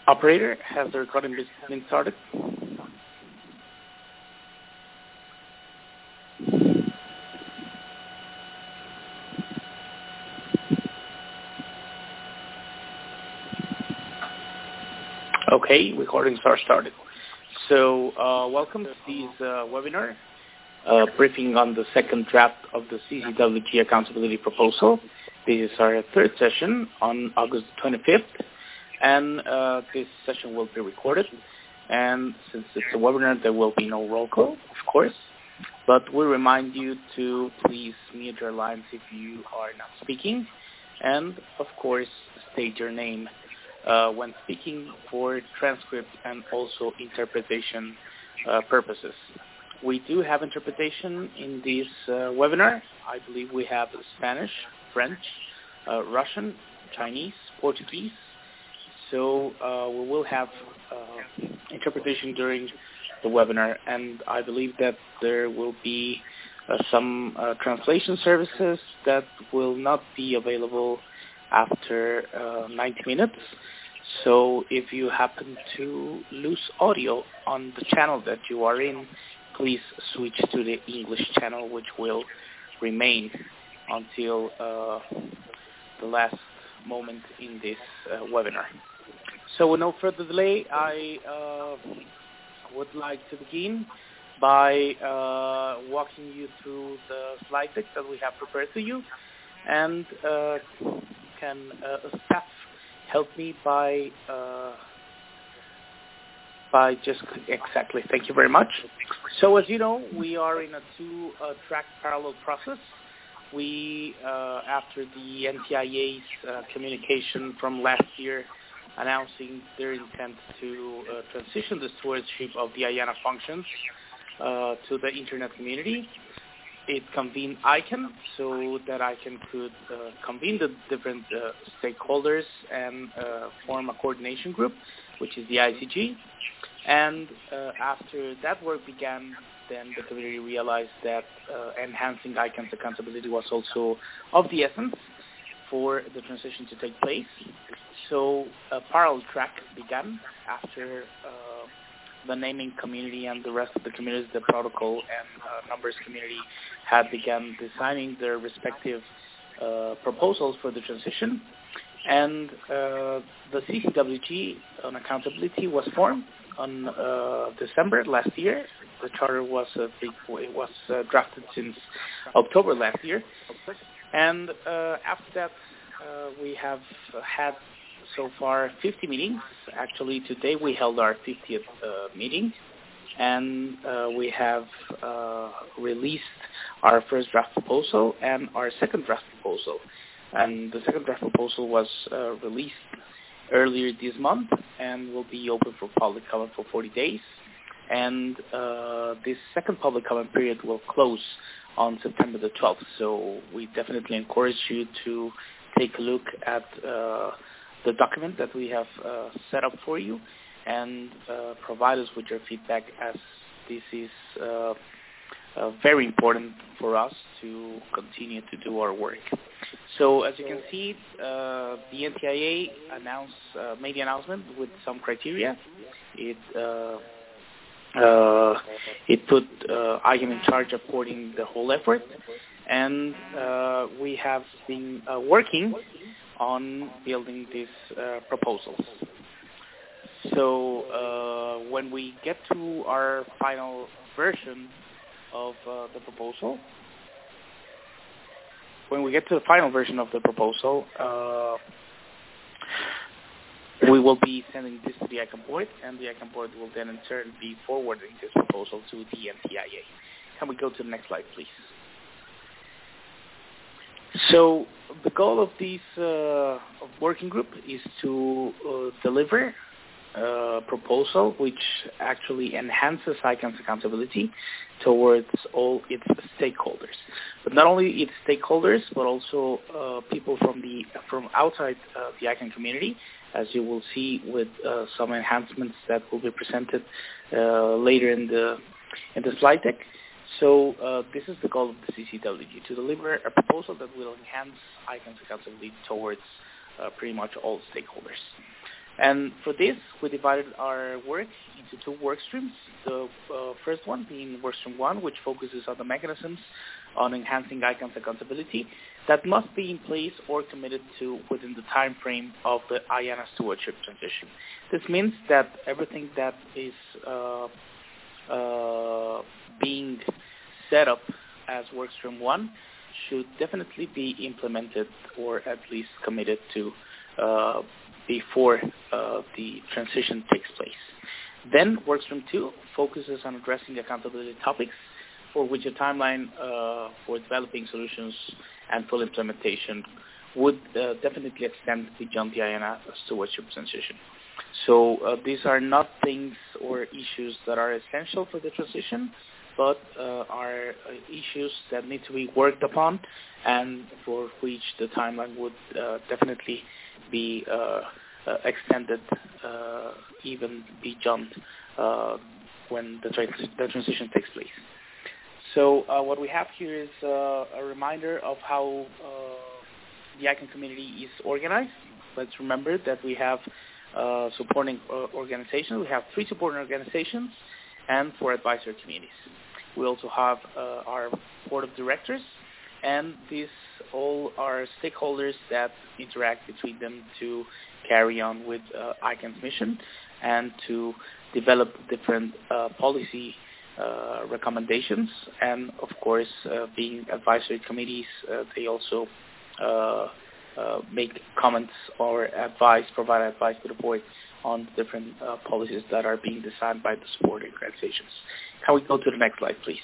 Operator, has the recording been started? Okay, recordings are started. So welcome to this webinar, briefing on the second draft of the CCWG accountability proposal. This is our third session on August 25th, and this session will be recorded. And since it's a webinar, there will be no roll call, of course. But we remind you to please mute your lines if you are not speaking, and of course, state your name when speaking for transcript and also interpretation purposes. We do have interpretation in this webinar. I believe we have Spanish, French, Russian, Chinese, Portuguese. So we will have interpretation during the webinar, and I believe that there will be some translation services that will not be available after 90 minutes. So if you happen to lose audio on the channel that you are in, please switch to the English channel, which will remain until the last moment in this webinar. So with no further delay, I would like to begin by walking you through the slide deck that we have prepared for you, and can staff help me by just exactly. Thank you very much. So as you know, we are in a two-track parallel process. We, after the NTIA's communication from last year announcing their intent to transition the stewardship of the IANA functions to the Internet community, it convened ICANN so that ICANN could convene the different stakeholders and form a coordination group, which is the ICG. And after that work began, then the community realized that enhancing ICANN's accountability was also of the essence for the transition to take place. So a parallel track began after the naming community and the rest of the communities, the protocol and numbers community, had begun designing their respective proposals for the transition. And the CCWG on accountability was formed on December last year. The charter was drafted since October last year. And after that, we have had so far 50 meetings. Actually, today we held our 50th meeting, and we have released our first draft proposal and our second draft proposal. And the second draft proposal was released earlier this month and will be open for public comment for 40 days. And this second public comment period will close on September the 12th. So we definitely encourage you to take a look at the document that we have set up for you, and provide us with your feedback, as this is very important for us to continue to do our work. So as you can see, the NTIA made the announcement with some criteria. It put ICANN in charge of coordinating the whole effort, and we have been working on building these proposals. So when we get to our final version of the proposal, we will be sending this to the ICANN board, and the ICANN board will then in turn be forwarding this proposal to the NTIA. Can we go to the next slide, please? So the goal of this working group is to deliver a proposal which actually enhances ICANN's accountability towards all its stakeholders. But not only its stakeholders, but also people from outside the ICANN community, as you will see with some enhancements that will be presented later in the slide deck. So this is the goal of the CCWG, to deliver a proposal that will enhance ICANN's accountability towards pretty much all stakeholders. And for this, we divided our work into two work streams. The first one being work stream 1, which focuses on the mechanisms on enhancing ICANN's accountability that must be in place or committed to within the time frame of the IANA stewardship transition. This means that everything that is being set up as work stream 1 should definitely be implemented or at least committed to before the transition takes place. Then work stream 2 focuses on addressing accountability topics for which a timeline for developing solutions and full implementation would definitely extend beyond the IANA stewardship transition. So these are not things or issues that are essential for the transition, but are issues that need to be worked upon and for which the timeline would definitely be extended even beyond when the transition takes place. So what we have here is a reminder of how the ICANN community is organized. Let's remember that we have supporting organizations. We have 3 supporting organizations and 4 advisory committees. We also have our board of directors, and these all are stakeholders that interact between them to carry on with ICANN's mission and to develop different policy recommendations. And of course, being advisory committees, they also make comments or provide advice to the board on different policies that are being designed by the supporting organizations. Can we go to the next slide, please?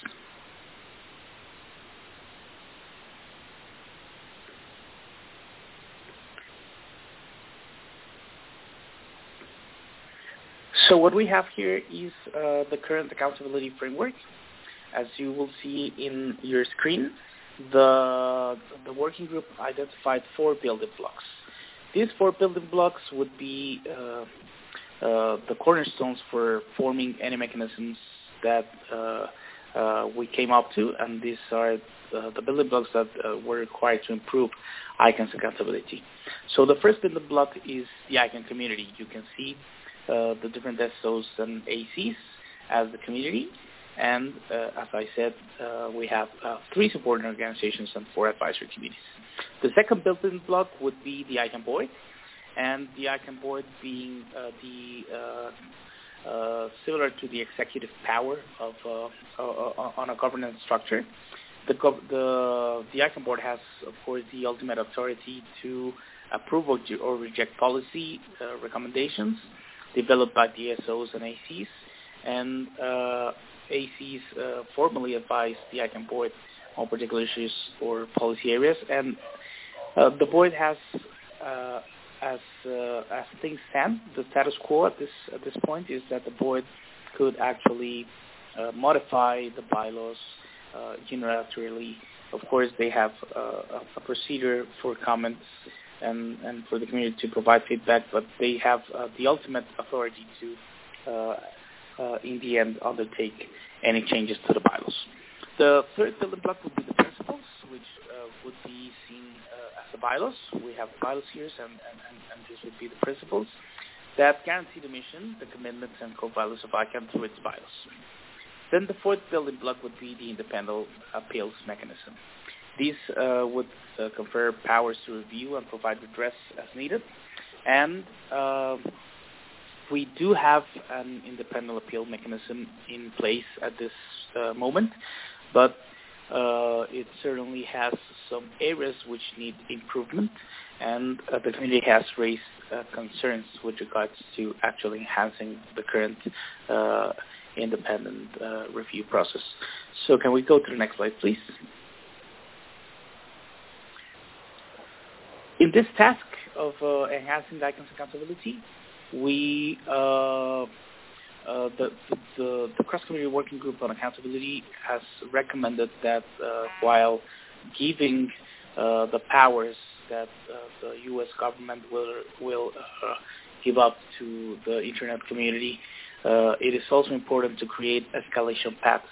So what we have here is the current accountability framework. As you will see in your screen, the working group identified 4 building blocks. These 4 building blocks would be the cornerstones for forming any mechanisms that we came up to, and these are the building blocks that were required to improve ICANN's accountability. So the first building block is the ICANN community. You can see the different SOs and ACs as the community. And as I said, we have 3 supporting organizations and 4 advisory committees. The second building block would be the ICANN board, and the ICANN board being similar to the executive power of on a governance structure. The ICANN board has, of course, the ultimate authority to approve or reject policy recommendations developed by the SOs and ACs, and ACs formally advise the ICANN board on particular issues or policy areas, and the board has, as things stand, the status quo at this point is that the board could actually modify the bylaws unilaterally. Of course, they have a procedure for comments and for the community to provide feedback, but they have the ultimate authority to, in the end, undertake any changes to the bylaws. The third building block would be the principles, which would be seen as the bylaws. We have bylaws here, and this would be the principles that guarantee the mission, the commitments, and core values of ICANN through its bylaws. Then the fourth building block would be the independent appeals mechanism. These would confer powers to review and provide redress as needed. And we do have an independent appeal mechanism in place at this moment, but it certainly has some areas which need improvement, and the community has raised concerns with regards to actually enhancing the current independent review process. So can we go to the next slide, please? In this task of enhancing ICANN's accountability, we the cross-community working group on accountability has recommended that while giving the powers that the U.S. government will give up to the Internet community, it is also important to create escalation paths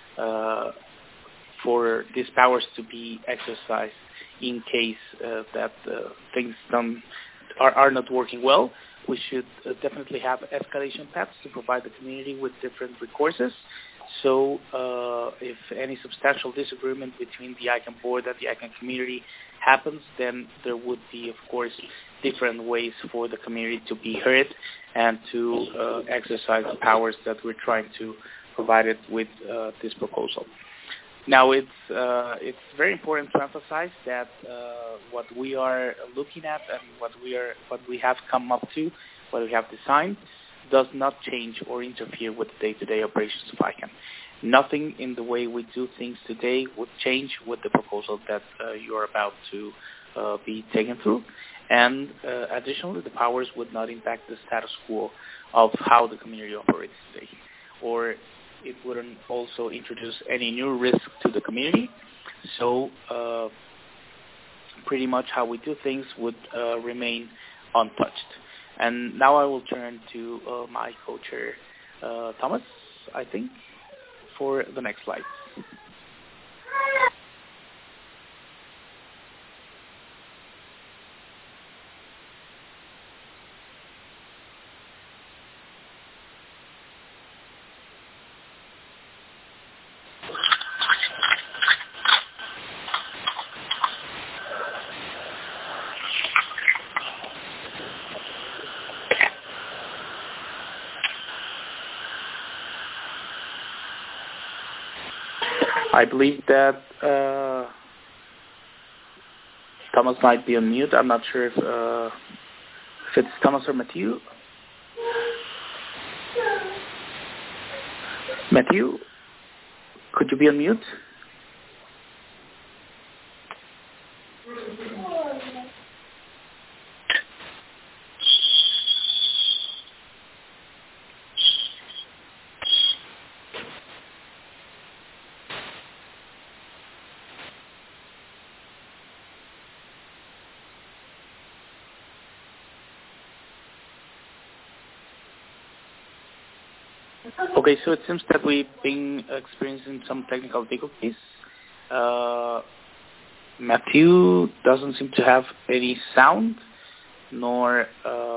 for these powers to be exercised in case that things don't are not working well, we should definitely have escalation paths to provide the community with different recourses. So if any substantial disagreement between the ICANN board and the ICANN community happens, then there would be, of course, different ways for the community to be heard and to exercise the powers that we're trying to provide it with this proposal. Now, it's very important to emphasize that what we are looking at and what we have come up to, what we have designed, does not change or interfere with the day-to-day operations of ICANN. Nothing in the way we do things today would change with the proposal that you are about to be taken through. And additionally, the powers would not impact the status quo of how the community operates today, or it wouldn't also introduce any new risk to the community. So pretty much how we do things would remain untouched. And now I will turn to my co-chair, Thomas, I think, for the next slide. I believe that Thomas might be on mute. I'm not sure if it's Thomas or Matthew. Matthew, could you be on mute? Okay, so it seems that we've been experiencing some technical difficulties. Matthew doesn't seem to have any sound, nor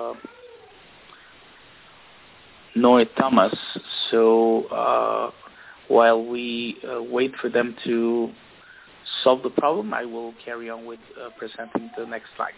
Thomas. So while we wait for them to solve the problem, I will carry on with presenting the next slide.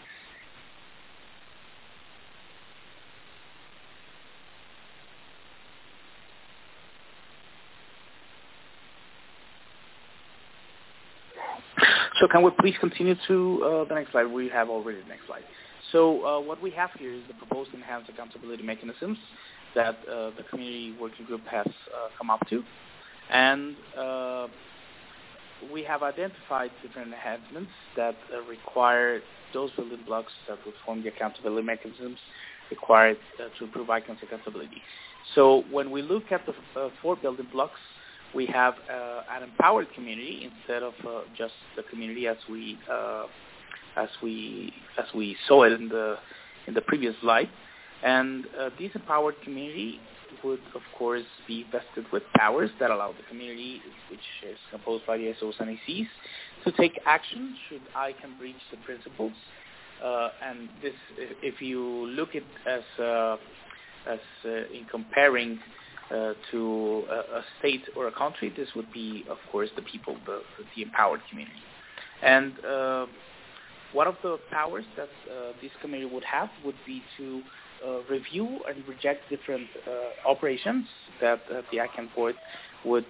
So can we please continue to the next slide? We have already the next slide. So what we have here is the proposed enhanced accountability mechanisms that the community working group has come up to. And we have identified different enhancements that require those building blocks that would form the accountability mechanisms required to improve ICANN's accountability. So when we look at the 4 building blocks, we have an empowered community instead of just the community as we saw it in the previous slide. And this empowered community would, of course, be vested with powers that allow the community, which is composed by the SOs and ACs, to take action should ICANN breach the principles. And this, if you look at as in comparing to a state or a country, this would be, of course, the people, the empowered community. And one of the powers that this community would have would be to review and reject different operations that the ICANN board would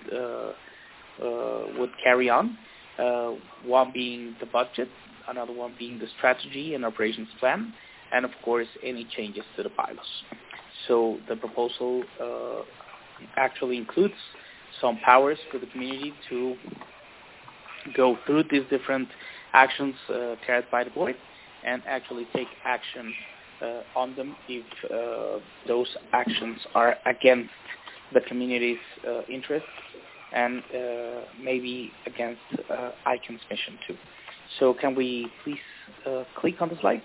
carry on. One being the budget, another one being the strategy and operations plan, and of course any changes to the bylaws. So the proposal actually includes some powers for the community to go through these different actions carried by the board and actually take action on them if those actions are against the community's interests and maybe against ICANN's mission too. So can we please click on the slide?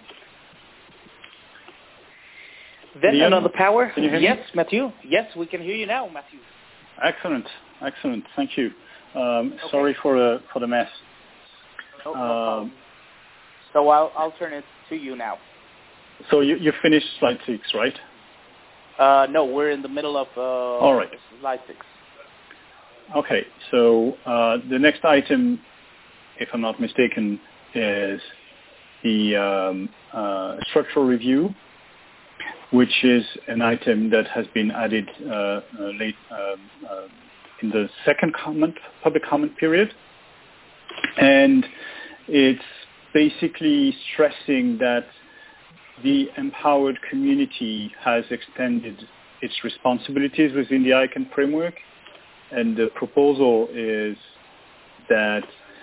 Then Leon, another power. Can you hear yes, me? Matthew. Yes, we can hear you now, Matthew. Excellent. Thank you. Okay. Sorry for the mess. No problem. So I'll turn it to you now. So you finished slide 6, right? No, we're in the middle of All right. slide 6. Okay, so the next item, if I'm not mistaken, is the structural review, which is an item that has been added late in the second public comment period. And it's basically stressing that the empowered community has extended its responsibilities within the ICANN framework. And the proposal is that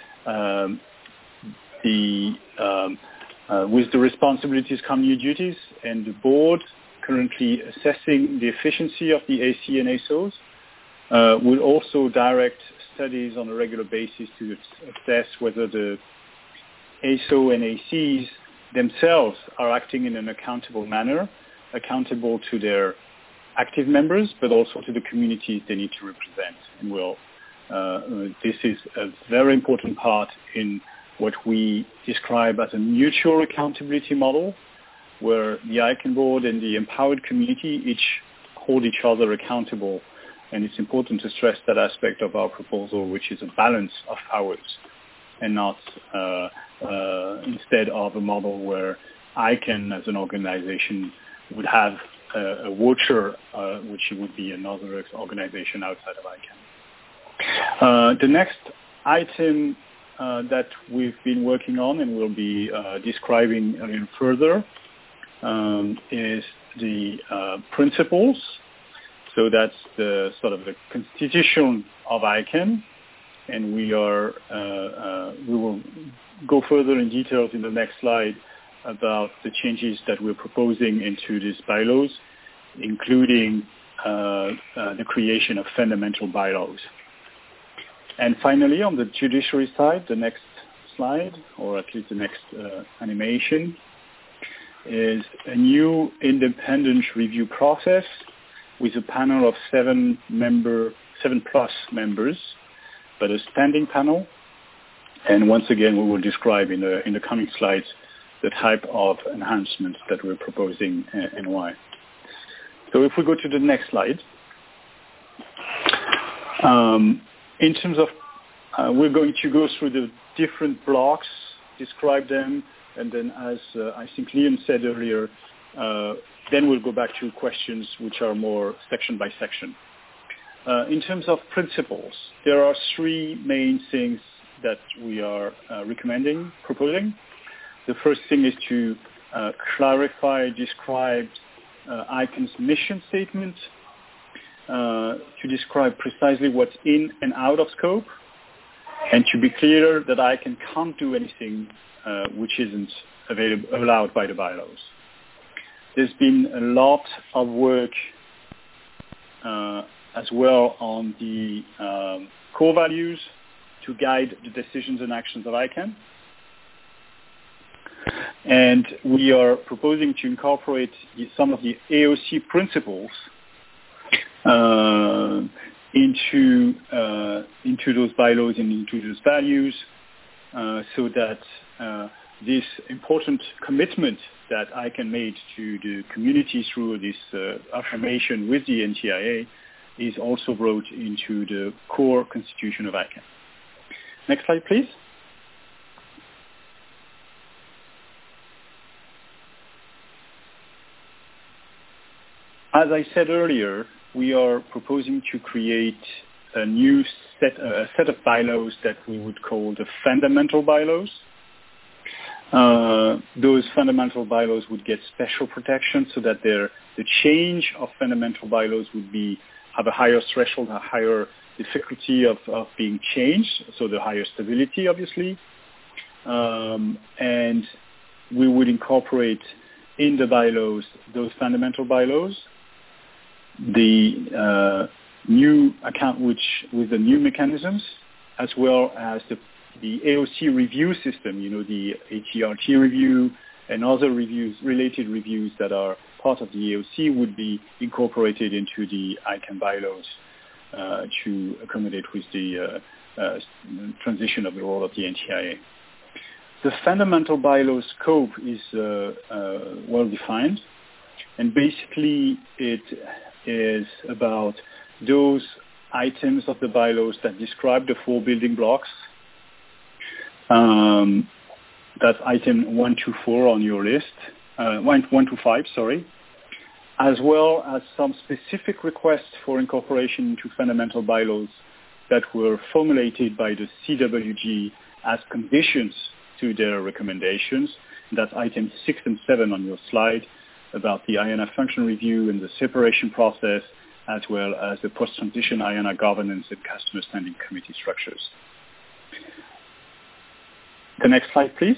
with the responsibilities come new duties, and the board currently assessing the efficiency of the AC and ASOs will also direct studies on a regular basis to assess whether the ASO and ACs themselves are acting in an accountable manner, accountable to their active members, but also to the communities they need to represent. And this is a very important part in what we describe as a mutual accountability model, where the ICANN board and the empowered community each hold each other accountable. And it's important to stress that aspect of our proposal, which is a balance of powers, and not instead of a model where ICANN as an organization would have a watcher, which would be another organization outside of ICANN. The next item that we've been working on and will be describing a little further is the principles. So that's the sort of the constitution of ICANN, and we will go further in details in the next slide about the changes that we're proposing into these bylaws, including the creation of fundamental bylaws. And finally, on the judiciary side, the next slide, or at least the next animation, is a new independent review process with a panel of 7+ members, but a standing panel. And once again, we will describe in the coming slides the type of enhancements that we're proposing and why. So if we go to the next slide, in terms of, we're going to go through the different blocks, describe them, and then as I think Liam said earlier, then we'll go back to questions which are more section by section. In terms of principles, there are 3 main things that we are proposing. The first thing is to clarify, describe ICANN's mission statement, to describe precisely what's in and out of scope, and to be clear that ICANN can't do anything which isn't allowed by the bylaws. There's been a lot of work as well on the core values to guide the decisions and actions of ICANN. And we are proposing to incorporate some of the AOC principles into those bylaws and into those values, so that this important commitment that ICANN made to the community through this affirmation with the NTIA is also brought into the core constitution of ICANN. Next slide, please. As I said earlier, we are proposing to create a new set of bylaws that we would call the fundamental bylaws. Those fundamental bylaws would get special protection so that the change of fundamental bylaws would have a higher threshold, a higher difficulty of being changed, so the higher stability, obviously. And we would incorporate in the bylaws, those fundamental bylaws, the new account with the new mechanisms, as well as the AOC review system, the ATRT review and other related reviews that are part of the AOC would be incorporated into the ICANN bylaws to accommodate with the transition of the role of the NTIA. The fundamental bylaw scope is well defined, and basically it is about those items of the bylaws that describe the 4 building blocks. That's item 1 to 4 on your list, 1 to 5, sorry, as well as some specific requests for incorporation into fundamental bylaws that were formulated by the CWG as conditions to their recommendations. That's items 6 and 7 on your slide about the IANA function review and the separation process, as well as the post-transition IANA governance and customer standing committee structures. The next slide, please.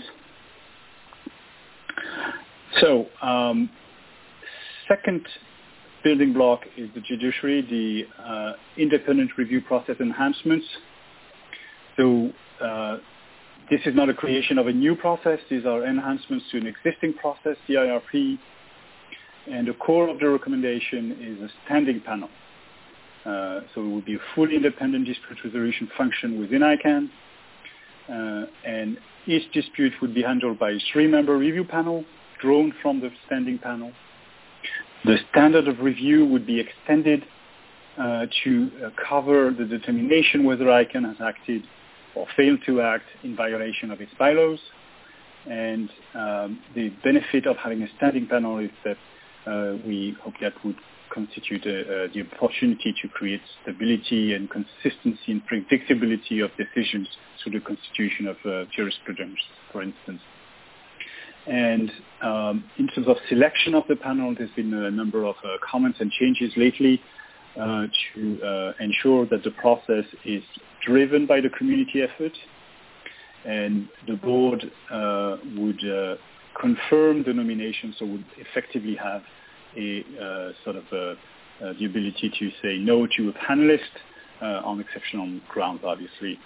So, second building block is the judiciary, the independent review process enhancements. So this is not a creation of a new process. These are enhancements to an existing process, the IRP. And the core of the recommendation is a standing panel. So it would be a fully independent dispute resolution function within ICANN. And each dispute would be handled by a 3-member review panel drawn from the standing panel. The standard of review would be extended to cover the determination whether ICANN has acted or failed to act in violation of its bylaws. And the benefit of having a standing panel is that we hope that would constitute the opportunity to create stability and consistency and predictability of decisions through the constitution of jurisprudence, for instance. And in terms of selection of the panel, there's been a number of comments and changes lately to ensure that the process is driven by the community effort, and the board would confirm the nomination, so would effectively have a sort of the ability to say no to a panelist on exceptional grounds, obviously.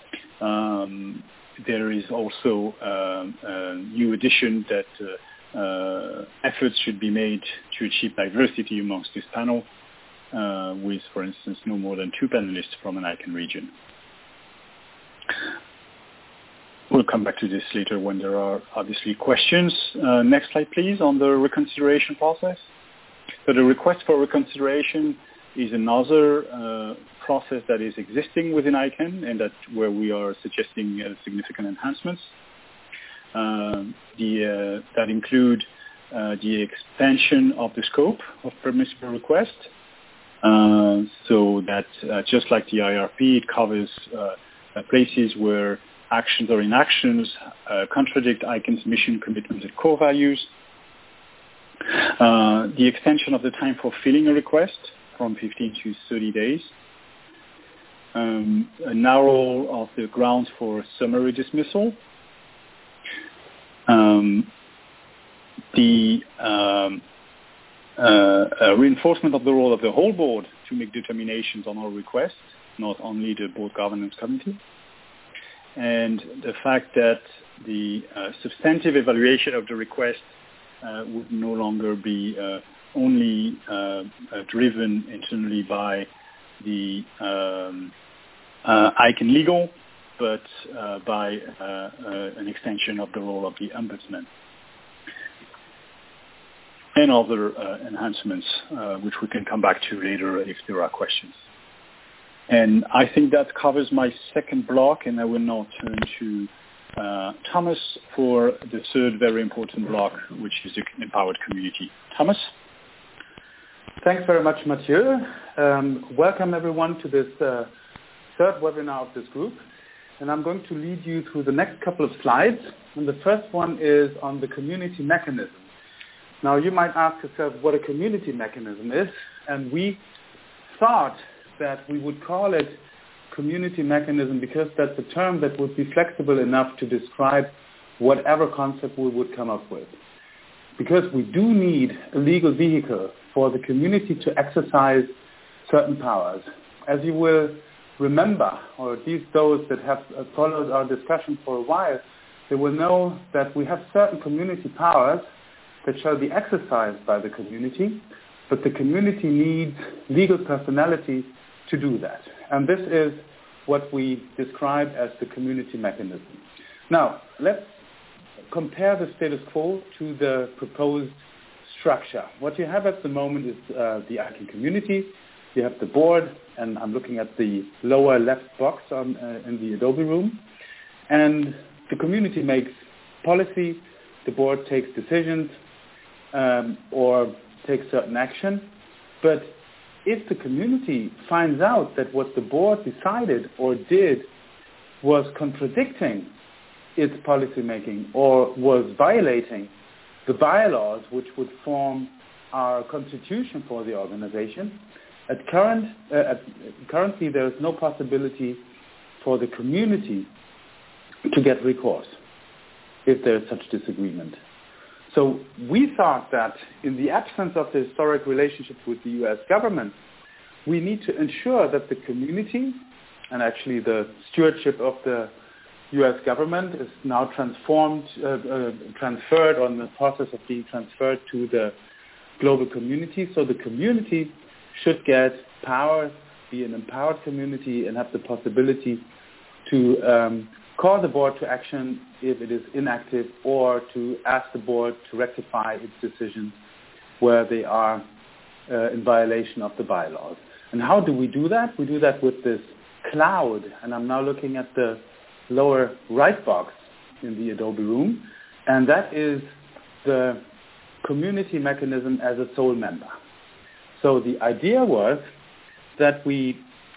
There is also a new addition that efforts should be made to achieve diversity amongst this panel, with, for instance, no more than 2 panelists from an ICANN region. We'll come back to this later when there are obviously questions. Next slide, please, on the reconsideration process. So the request for reconsideration is another process that is existing within ICANN, and that's where we are suggesting significant enhancements. That include the expansion of the scope of permissible request, so that just like the IRP, it covers places where actions or inactions contradict ICANN's mission, commitment, and core values. The extension of the time for filing a request from 15 to 30 days. A narrow of the grounds for summary dismissal. The reinforcement of the role of the whole board to make determinations on all requests, not only the board governance committee. And the fact that the substantive evaluation of the request would no longer be only driven internally by the ICANN legal, but by an extension of the role of the ombudsman. And other enhancements, which we can come back to later if there are questions. And I think that covers my second block, and I will now turn to Thomas for the third very important block, which is the empowered community. Thomas? Thanks very much, Mathieu. Welcome everyone to this third webinar of this group. And I'm going to lead you through the next couple of slides. And the first one is on the community mechanism. Now you might ask yourself what a community mechanism is, and we thought that we would call it community mechanism because that's a term that would be flexible enough to describe whatever concept we would come up with. Because we do need a legal vehicle for the community to exercise certain powers. As you will remember, or at least those that have followed our discussion for a while, they will know that we have certain community powers that shall be exercised by the community, but the community needs legal personality to do that. And this is what we describe as the community mechanism. Now, let's compare the status quo to the proposed structure. What you have at the moment is the ICANN community. You have the board, and I'm looking at the lower left box in the Adobe room. And the community makes policy, the board takes decisions or takes certain action. But if the community finds out that what the board decided or did was contradicting its policy making or was violating the bylaws which would form our constitution for the organization, currently there is no possibility for the community to get recourse if there is such disagreement. So we thought that in the absence of the historic relationship with the U.S. government, we need to ensure that the community, and actually the stewardship of the U.S. government is now transferred on the process of being transferred to the global community. So the community should get power, be an empowered community, and have the possibility to call the board to action if it is inactive, or to ask the board to rectify its decisions where they are in violation of the bylaws. And how do we do that? We do that with this cloud, and I'm now looking at the lower right box in the Adobe room, and that is the community mechanism as a sole member. So the idea was that we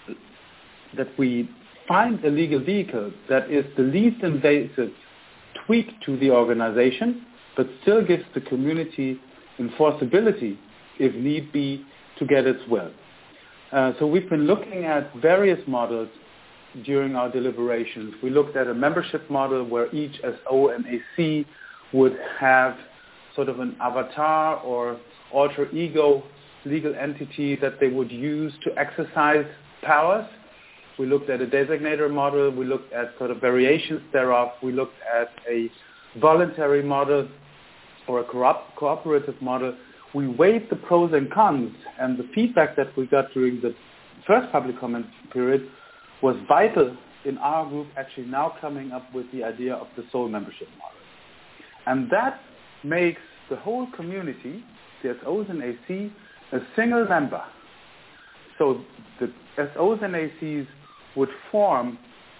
find a legal vehicle that is the least invasive tweak to the organization, but still gives the community enforceability, if need be, to get its will. So we've been looking at various models during our deliberations. We looked at a membership model where each SO and AC would have sort of an avatar or alter ego legal entity that they would use to exercise powers. We looked at a designator model. We looked at sort of variations thereof. We looked at a voluntary model or a cooperative model. We weighed the pros and cons, and the feedback that we got during the first public comment period was vital in our group actually now coming up with the idea of the sole membership model. And that makes the whole community, the SOs and AC, a single member. So the SOs and ACs would form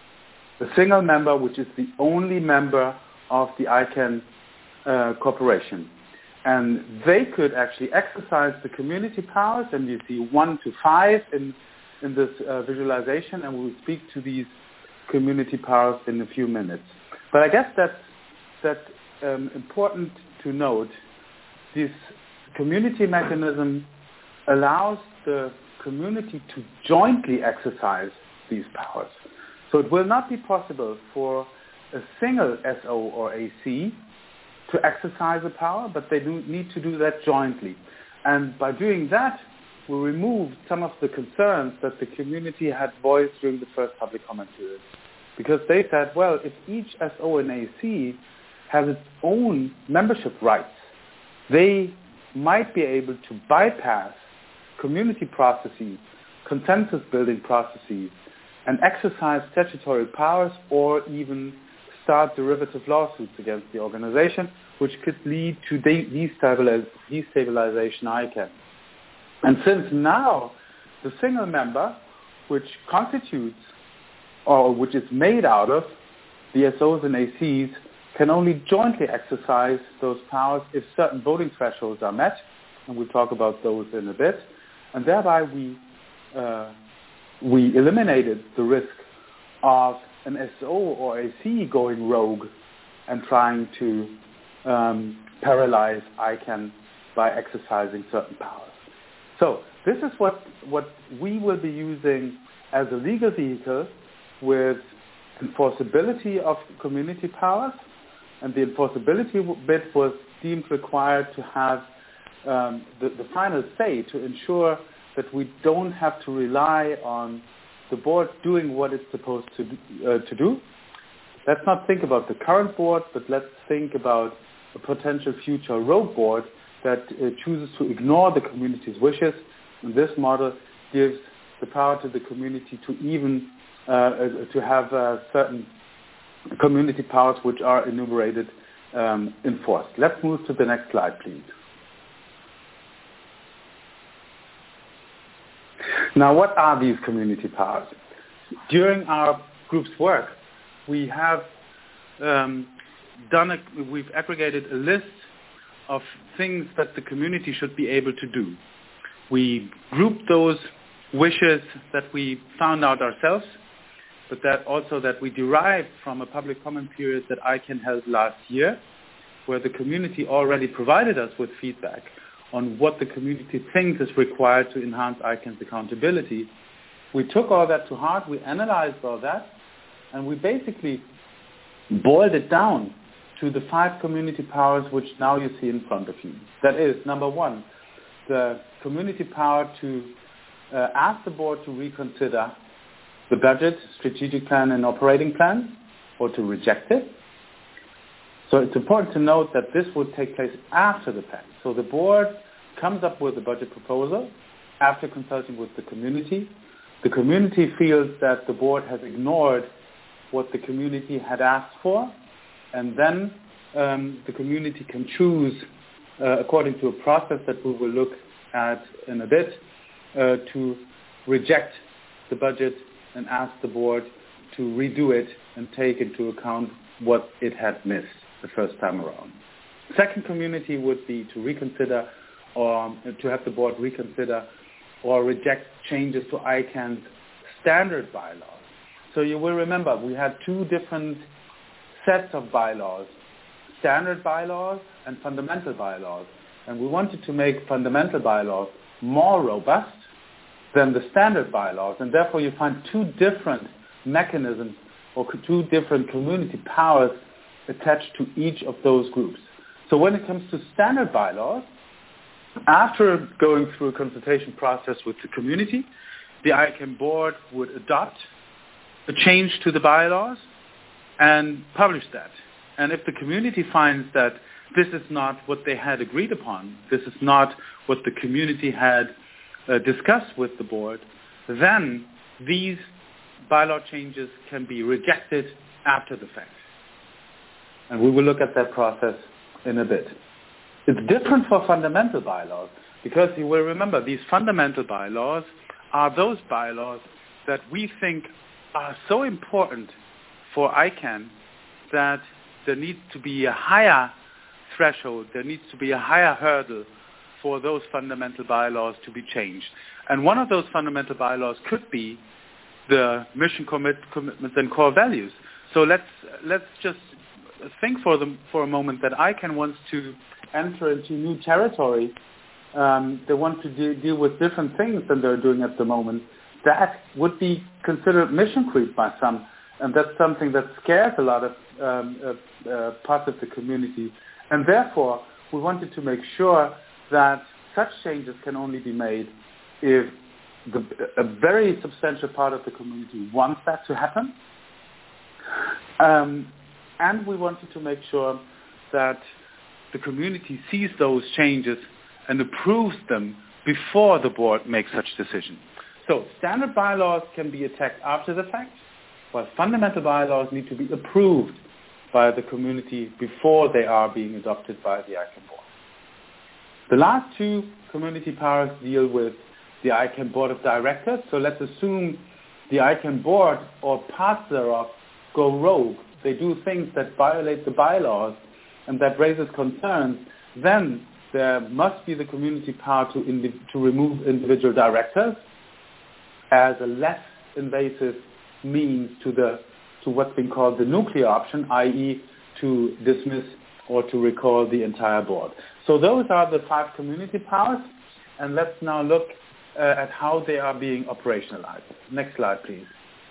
a single member, which is the only member of the ICANN corporation. And they could actually exercise the community powers, and you see 1 to 5 in this visualization, and we'll speak to these community powers in a few minutes. But I guess that's important to note. This community mechanism allows the community to jointly exercise these powers. So it will not be possible for a single SO or AC to exercise a power, but they do need to do that jointly. And by doing that, we remove some of the concerns that the community had voiced during the first public comment period. Because they said, well, if each SO and AC has its own membership rights, they might be able to bypass community processes, consensus-building processes, and exercise statutory powers, or even start derivative lawsuits against the organization, which could lead to destabilization ICANN. And since now the single member, which constitutes or which is made out of the SOs and ACs, can only jointly exercise those powers if certain voting thresholds are met, and we'll talk about those in a bit. And thereby we eliminated the risk of an SO or AC going rogue and trying to paralyze ICANN by exercising certain powers. So this is what we will be using as a legal vehicle with enforceability of community powers, and the enforceability bit was deemed required to have the final say to ensure that we don't have to rely on the board doing what it's supposed to do. Let's not think about the current board, but let's think about a potential future rogue board that chooses to ignore the community's wishes. And this model gives the power to the community to even to have certain community powers which are enumerated enforced. Let's move to the next slide, please. Now, what are these community powers? During our group's work, we have we've aggregated a list of things that the community should be able to do. We grouped those wishes that we found out ourselves, but that we derived from a public comment period that ICANN held last year, where the community already provided us with feedback on what the community thinks is required to enhance ICANN's accountability. We took all that to heart, we analyzed all that, and we basically boiled it down to the 5 community powers which now you see in front of you. That is, number 1, the community power to ask the board to reconsider the budget, strategic plan, and operating plan, or to reject it. So it's important to note that this would take place after the fact. So the board comes up with a budget proposal after consulting with the community. The community feels that the board has ignored what the community had asked for, and then the community can choose, according to a process that we will look at in a bit, to reject the budget and ask the board to redo it and take into account what it had missed the first time around. Second community would be to reconsider or to have the board reconsider or reject changes to ICANN's standard bylaws. So you will remember we had 2 different sets of bylaws, standard bylaws and fundamental bylaws. And we wanted to make fundamental bylaws more robust than the standard bylaws. And therefore you find 2 different mechanisms or 2 different community powers attached to each of those groups. So when it comes to standard bylaws, after going through a consultation process with the community, the ICANN board would adopt a change to the bylaws and publish that. And if the community finds that this is not what they had agreed upon, this is not what the community had discussed with the board, then these bylaw changes can be rejected after the fact. And we will look at that process in a bit. It's different for fundamental bylaws because you will remember these fundamental bylaws are those bylaws that we think are so important for ICANN that there needs to be a higher threshold, there needs to be a higher hurdle for those fundamental bylaws to be changed. And one of those fundamental bylaws could be the mission commitments and core values. So let's just think for a moment that ICANN wants to enter into new territory. They want to deal with different things than they're doing at the moment. That would be considered mission creep by some, and that's something that scares a lot of parts of the community. And therefore, we wanted to make sure that such changes can only be made if a very substantial part of the community wants that to happen. And we wanted to make sure that the community sees those changes and approves them before the board makes such decision. So standard bylaws can be attacked after the fact, while fundamental bylaws need to be approved by the community before they are being adopted by the ICANN board. The last 2 community powers deal with the ICANN board of directors. So let's assume the ICANN board or parts thereof go rogue. They do things that violate the bylaws and that raises concerns. Then there must be the community power to remove individual directors as a less invasive means to what's been called the nuclear option, i.e. to dismiss or to recall the entire board. So those are the 5 community powers, and let's now look at how they are being operationalized. Next slide, please.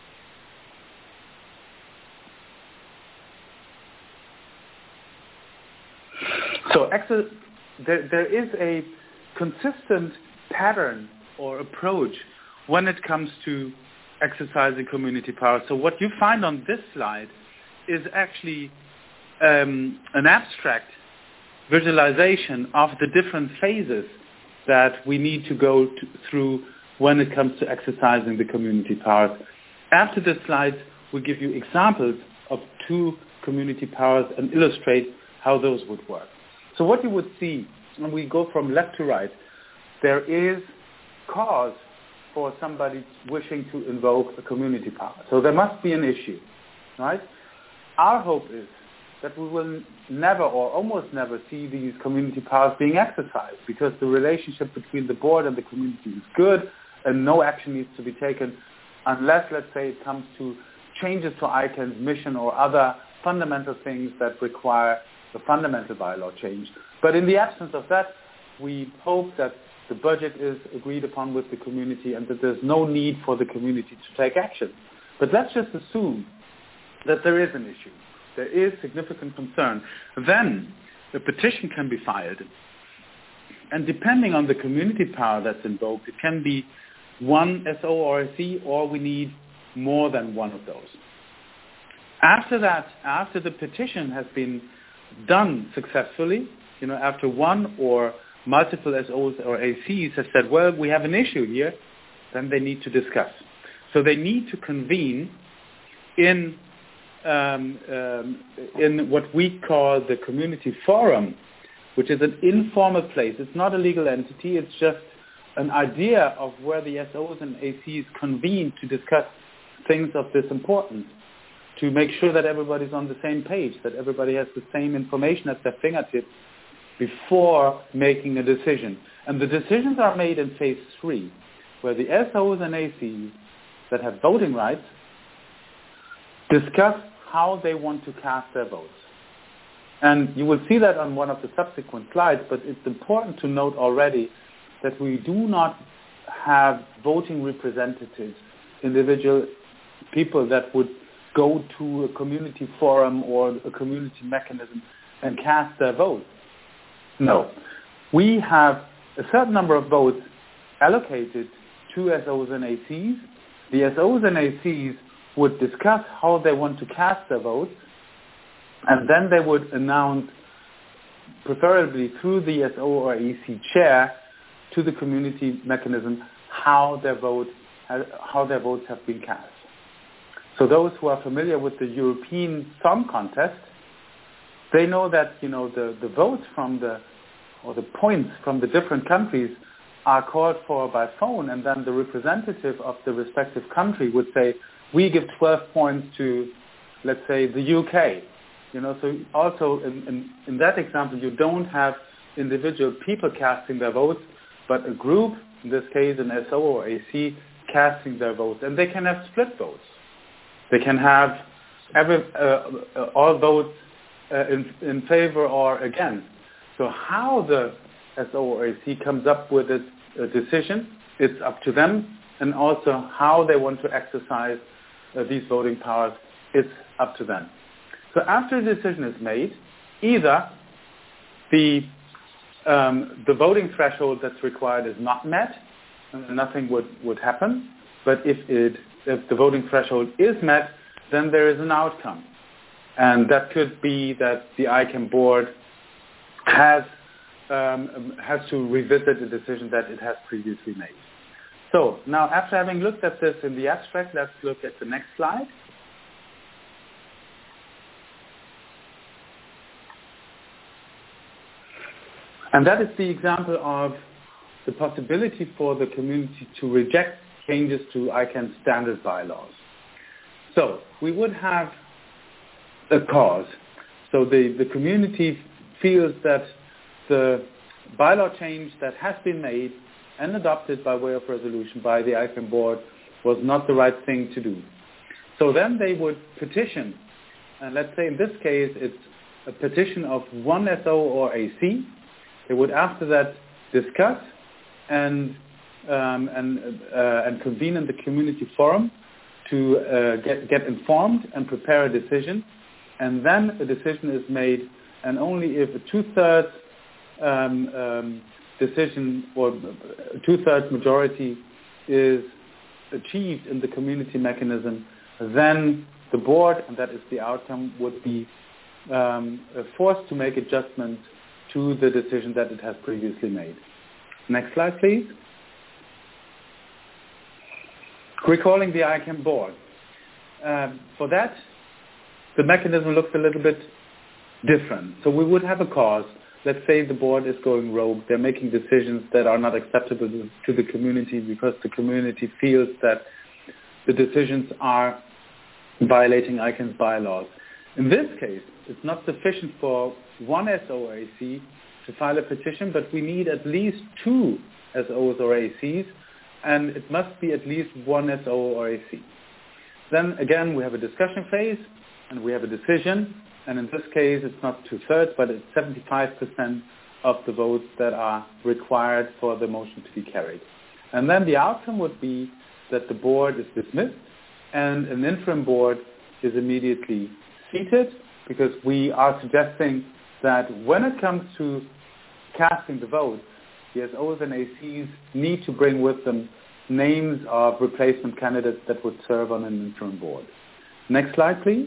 So there is a consistent pattern or approach when it comes to exercising community power. So what you find on this slide is actually an abstract visualization of the different phases that we need to go through when it comes to exercising the community powers. After the slides, we'll give you examples of 2 community powers and illustrate how those would work. So what you would see, when we go from left to right, there is cause for somebody wishing to invoke a community power. So there must be an issue, right? Our hope is that we will never or almost never see these community powers being exercised, because the relationship between the board and the community is good and no action needs to be taken unless, let's say, it comes to changes to ICANN's mission or other fundamental things that require a fundamental bylaw change. But in the absence of that, we hope that the budget is agreed upon with the community and that there's no need for the community to take action. But let's just assume that there is an issue. There is significant concern. Then a petition can be filed. And depending on the community power that's invoked, it can be one SO or AC, or we need more than one of those. After that, after the petition has been done successfully, after one or multiple SOs or ACs have said, well, we have an issue here, then they need to discuss. So they need to convene in what we call the community forum, which is an informal place. It's not a legal entity. It's just an idea of where the SOs and ACs convene to discuss things of this importance, to make sure that everybody's on the same page, that everybody has the same information at their fingertips before making a decision. And the decisions are made in phase 3, where the SOs and ACs that have voting rights discuss how they want to cast their votes. And you will see that on one of the subsequent slides, but it's important to note already that we do not have voting representatives, individual people that would go to a community forum or a community mechanism and cast their votes. No. We have a certain number of votes allocated to SOs and ACs. The SOs and ACs would discuss how they want to cast their votes, and then they would announce, preferably through the SO or AC chair, to the community mechanism how their votes have been cast. So those who are familiar with the European Song Contest, they know that the votes or the points from the different countries are called for by phone, and then the representative of the respective country would say, we give 12 points to, let's say, the UK. So also in that example, you don't have individual people casting their votes, but a group, in this case an SO or AC, casting their votes. And they can have split votes. They can have all votes in favor or against. So how the SO or AC comes up with a decision, it's up to them, and also how they want to exercise these voting powers, it's up to them. So after a decision is made, either the voting threshold that's required is not met, and nothing would happen, but if the voting threshold is met, then there is an outcome. And that could be that the ICANN board has to revisit a decision that it has previously made. So now, after having looked at this in the abstract, let's look at the next slide. And that is the example of the possibility for the community to reject changes to ICANN standard bylaws. So we would have a cause. So the community feels that the bylaw change that has been made and adopted by way of resolution by the ICANN board was not the right thing to do. So then they would petition, and let's say in this case it's a petition of one SO or AC. They would after that discuss and convene in the community forum to get informed and prepare a decision, and then a decision is made, and only if a two-thirds decision or two-thirds majority is achieved in the community mechanism, then the board, and that is the outcome, would be forced to make adjustments to the decision that it has previously made. Next slide, please. Recalling the ICANN board. For that, the mechanism looks a little bit different. So we would have a cause. Let's say the board is going rogue. They're making decisions that are not acceptable to the community because the community feels that the decisions are violating ICANN's bylaws. In this case, it's not sufficient for one SO or AC to file a petition, but we need at least 2 SOs or ACs, and it must be at least 1 SO or AC. Then again, we have a discussion phase, and we have a decision, and in this case, it's not 2/3, but it's 75% of the votes that are required for the motion to be carried. And then the outcome would be that the board is dismissed, and an interim board is immediately seated, because we are suggesting that when it comes to casting the votes, the SOs and ACs need to bring with them names of replacement candidates that would serve on an interim board. Next slide, please.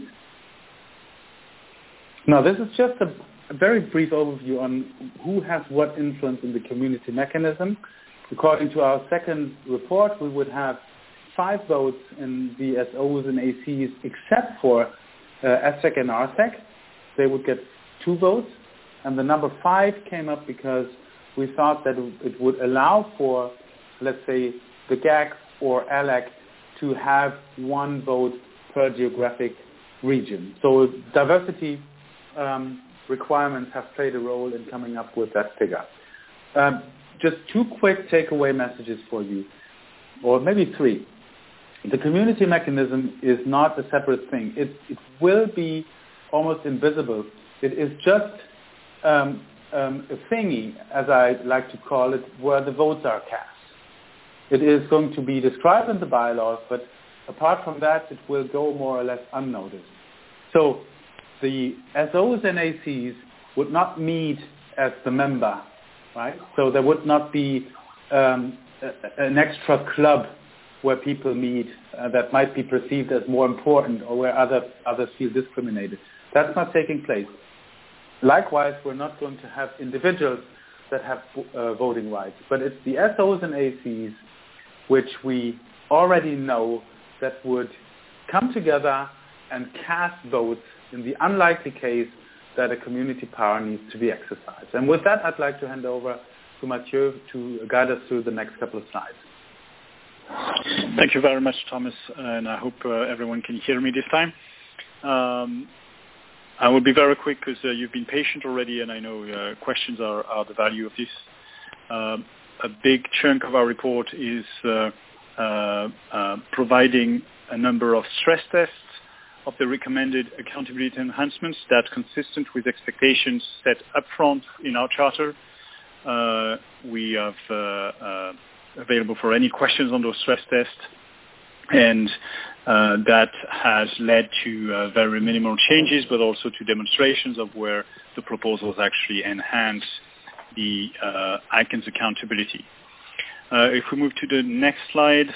Now, this is just a very brief overview on who has what influence in the community mechanism. According to our second report, we would have 5 votes in the SOs and ACs except for SSEC and RSEC. They would get 2 votes. And the number 5 came up because we thought that it would allow for, let's say, the GAC or ALEC to have 1 vote per geographic region. So diversity requirements have played a role in coming up with that figure. Just 2 quick takeaway messages for you, or maybe 3. The community mechanism is not a separate thing. It will be almost invisible. It is just a thingy, as I like to call it, where the votes are cast. It is going to be described in the bylaws, but apart from that, it will go more or less unnoticed. So the SOs and ACs would not meet as the member, right? So there would not be an extra club where people meet that might be perceived as more important, or where others feel discriminated. That's not taking place. Likewise, we're not going to have individuals that have voting rights, but it's the SOs and ACs which we already know that would come together and cast votes in the unlikely case that a community power needs to be exercised. And with that, I'd like to hand over to Mathieu to guide us through the next couple of slides. Thank you very much, Thomas, and I hope everyone can hear me this time. I will be very quick because you've been patient already, and I know questions are the value of this. A big chunk of our report is providing a number of stress tests of the recommended accountability enhancements that's consistent with expectations set up front in our charter. We have available for any questions on those stress tests, and that has led to very minimal changes, but also to demonstrations of where the proposals actually enhance the ICANN's accountability. If we move to the next slide,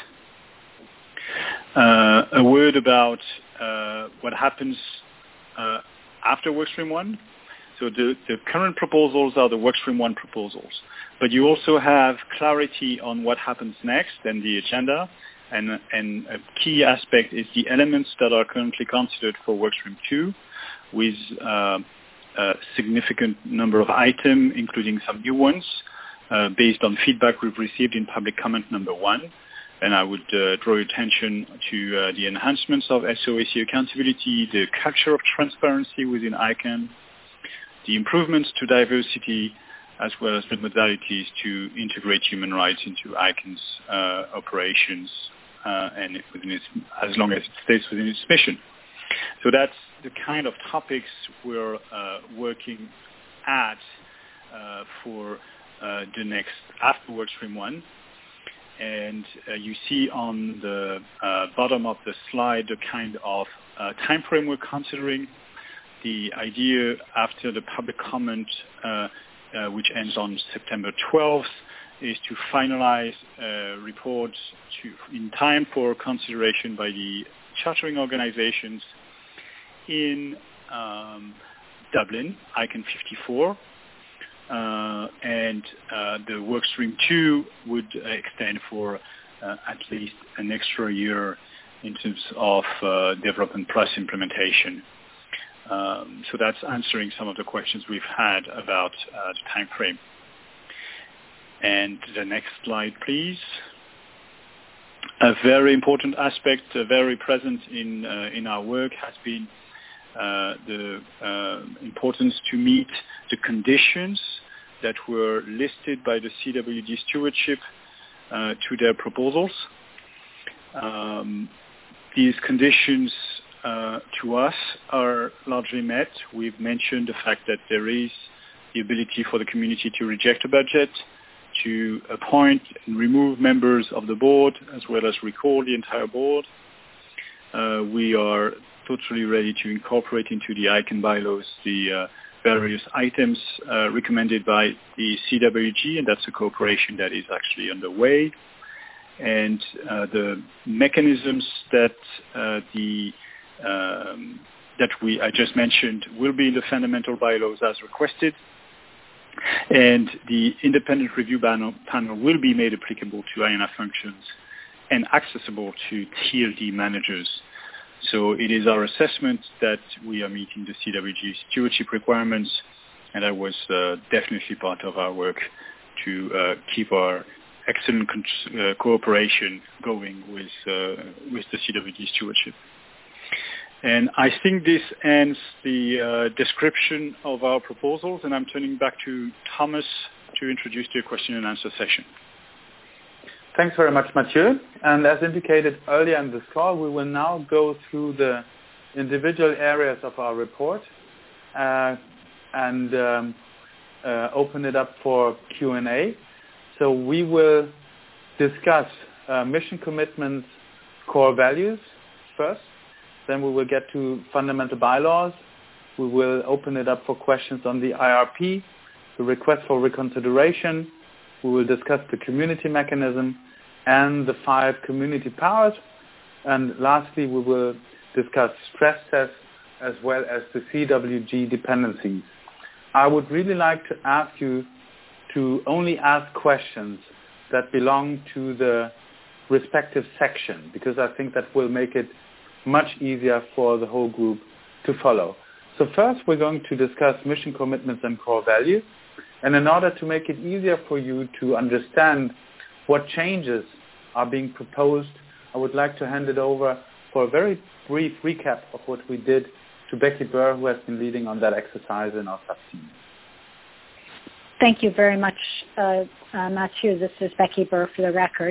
a word about what happens after Workstream 1. So the current proposals are the Workstream 1 proposals, but you also have clarity on what happens next and the agenda, and a key aspect is the elements that are currently considered for Workstream 2, with a significant number of items, including some new ones, based on feedback we've received in public comment number 1. And I would draw your attention to the enhancements of SOAC accountability, the culture of transparency within ICANN, the improvements to diversity, as well as the modalities to integrate human rights into ICANN's operations, and as long as it stays within its mission. So that's the kind of topics we're working at for the next after Workstream 1. And you see on the bottom of the slide the kind of time frame we're considering. The idea after the public comment, which ends on September 12th, is to finalize reports in time for consideration by the chartering organizations in Dublin, ICANN 54. And the Workstream 2 would extend for at least an extra year in terms of development plus implementation. So that's answering some of the questions we've had about the time frame. And the next slide, please. A very important aspect, very present in our work, has been the importance to meet the conditions that were listed by the CWD stewardship to their proposals. These conditions to us are largely met. We've mentioned the fact that there is the ability for the community to reject a budget, to appoint and remove members of the board, as well as recall the entire board. We are totally ready to incorporate into the ICANN bylaws the various items recommended by the CWG, and that's a cooperation that is actually underway. And the mechanisms that I just mentioned will be in the fundamental bylaws as requested. And the independent review panel will be made applicable to IANA functions and accessible to TLD managers. So it is our assessment that we are meeting the CWG stewardship requirements, and that was definitely part of our work to keep our excellent cooperation going with the CWG stewardship. And I think this ends the description of our proposals, and I'm turning back to Thomas to introduce the question and answer session. Thanks very much, Mathieu. And as indicated earlier in this call, we will now go through the individual areas of our report and open it up for Q&A. So we will discuss mission commitments, core values first. Then we will get to fundamental bylaws. We will open it up for questions on the IRP, the request for reconsideration. We will discuss the community mechanism and the 5 community powers. And lastly, we will discuss stress tests as well as the CWG dependencies. I would really like to ask you to only ask questions that belong to the respective section, because I think that will make it much easier for the whole group to follow. So first we're going to discuss mission commitments and core values. And in order to make it easier for you to understand what changes are being proposed, I would like to hand it over for a very brief recap of what we did to Becky Burr, who has been leading on that exercise in our sub-team. Thank you very much, Mathieu. This is Becky Burr for the record.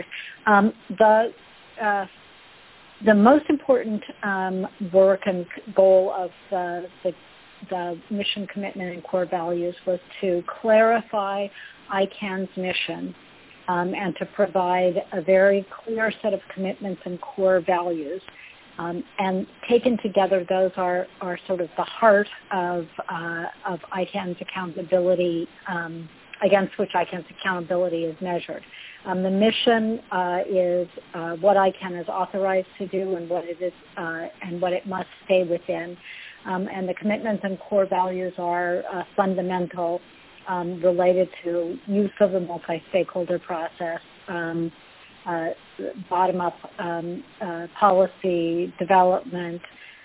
The most important work and goal of the mission commitment and core values was to clarify ICANN's mission and to provide a very clear set of commitments and core values. And taken together, those are sort of the heart of ICANN's accountability, against which ICANN's accountability is measured. The mission is what ICANN is authorized to do and what it is and what it must stay within. And the commitments and core values are fundamental, related to use of the multi-stakeholder process, bottom-up policy development,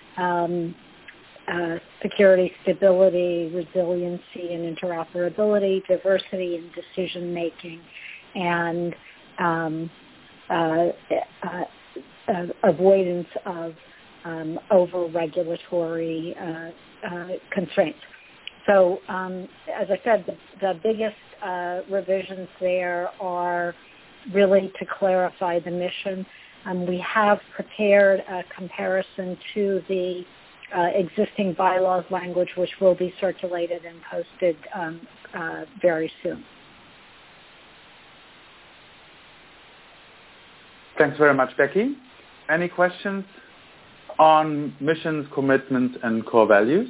security, stability, resiliency and interoperability, diversity in decision-making, and avoidance of over-regulatory constraints. So, as I said, the biggest revisions there are really to clarify the mission. We have prepared a comparison to the existing bylaws language, which will be circulated and posted very soon. Thanks very much, Becky. Any questions on missions, commitments, and core values?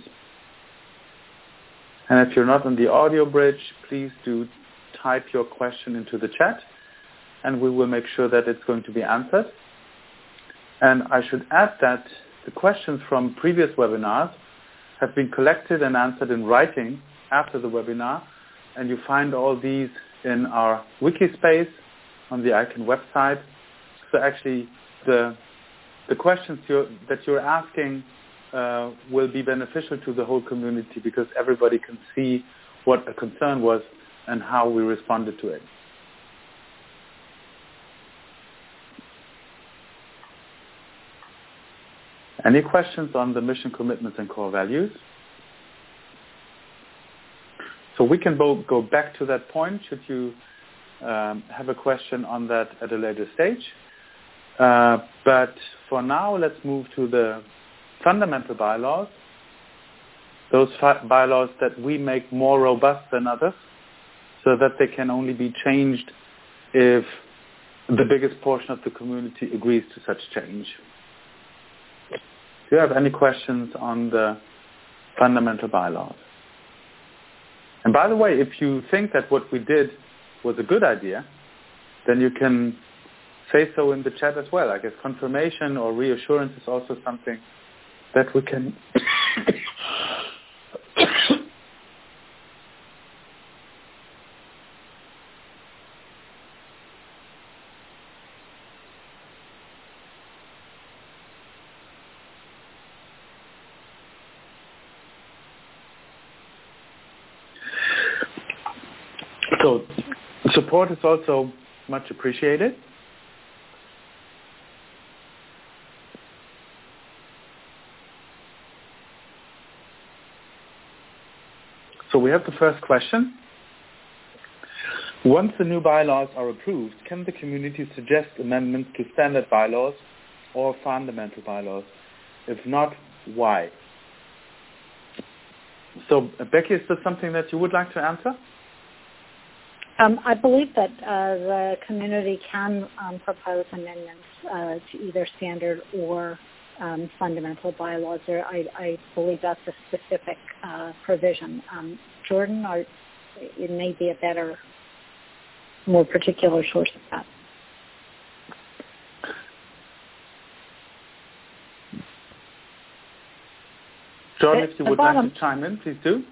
And if you're not on the audio bridge, please do type your question into the chat, and we will make sure that it's going to be answered. And I should add that the questions from previous webinars have been collected and answered in writing after the webinar, and you find all these in our wiki space on the ICANN website. So actually, the questions that you're asking will be beneficial to the whole community because everybody can see what a concern was and how we responded to it. Any questions on the mission commitments and core values? So we can go back to that point should you have a question on that at a later stage. But for now, let's move to the fundamental bylaws, those bylaws that we make more robust than others so that they can only be changed if the biggest portion of the community agrees to such change. Do you have any questions on the fundamental bylaws? And by the way, if you think that what we did was a good idea, then you can say so in the chat as well. I guess confirmation or reassurance is also something that we can So support is also much appreciated. So we have the first question. Once the new bylaws are approved, can the community suggest amendments to standard bylaws or fundamental bylaws? If not, why? So Becky, is this something that you would like to answer? I believe that the community can propose amendments to either standard or fundamental bylaws. I believe that's a specific provision. Jordan, it may be a better, more particular source of that. Jordan, if you would like to chime in, please do.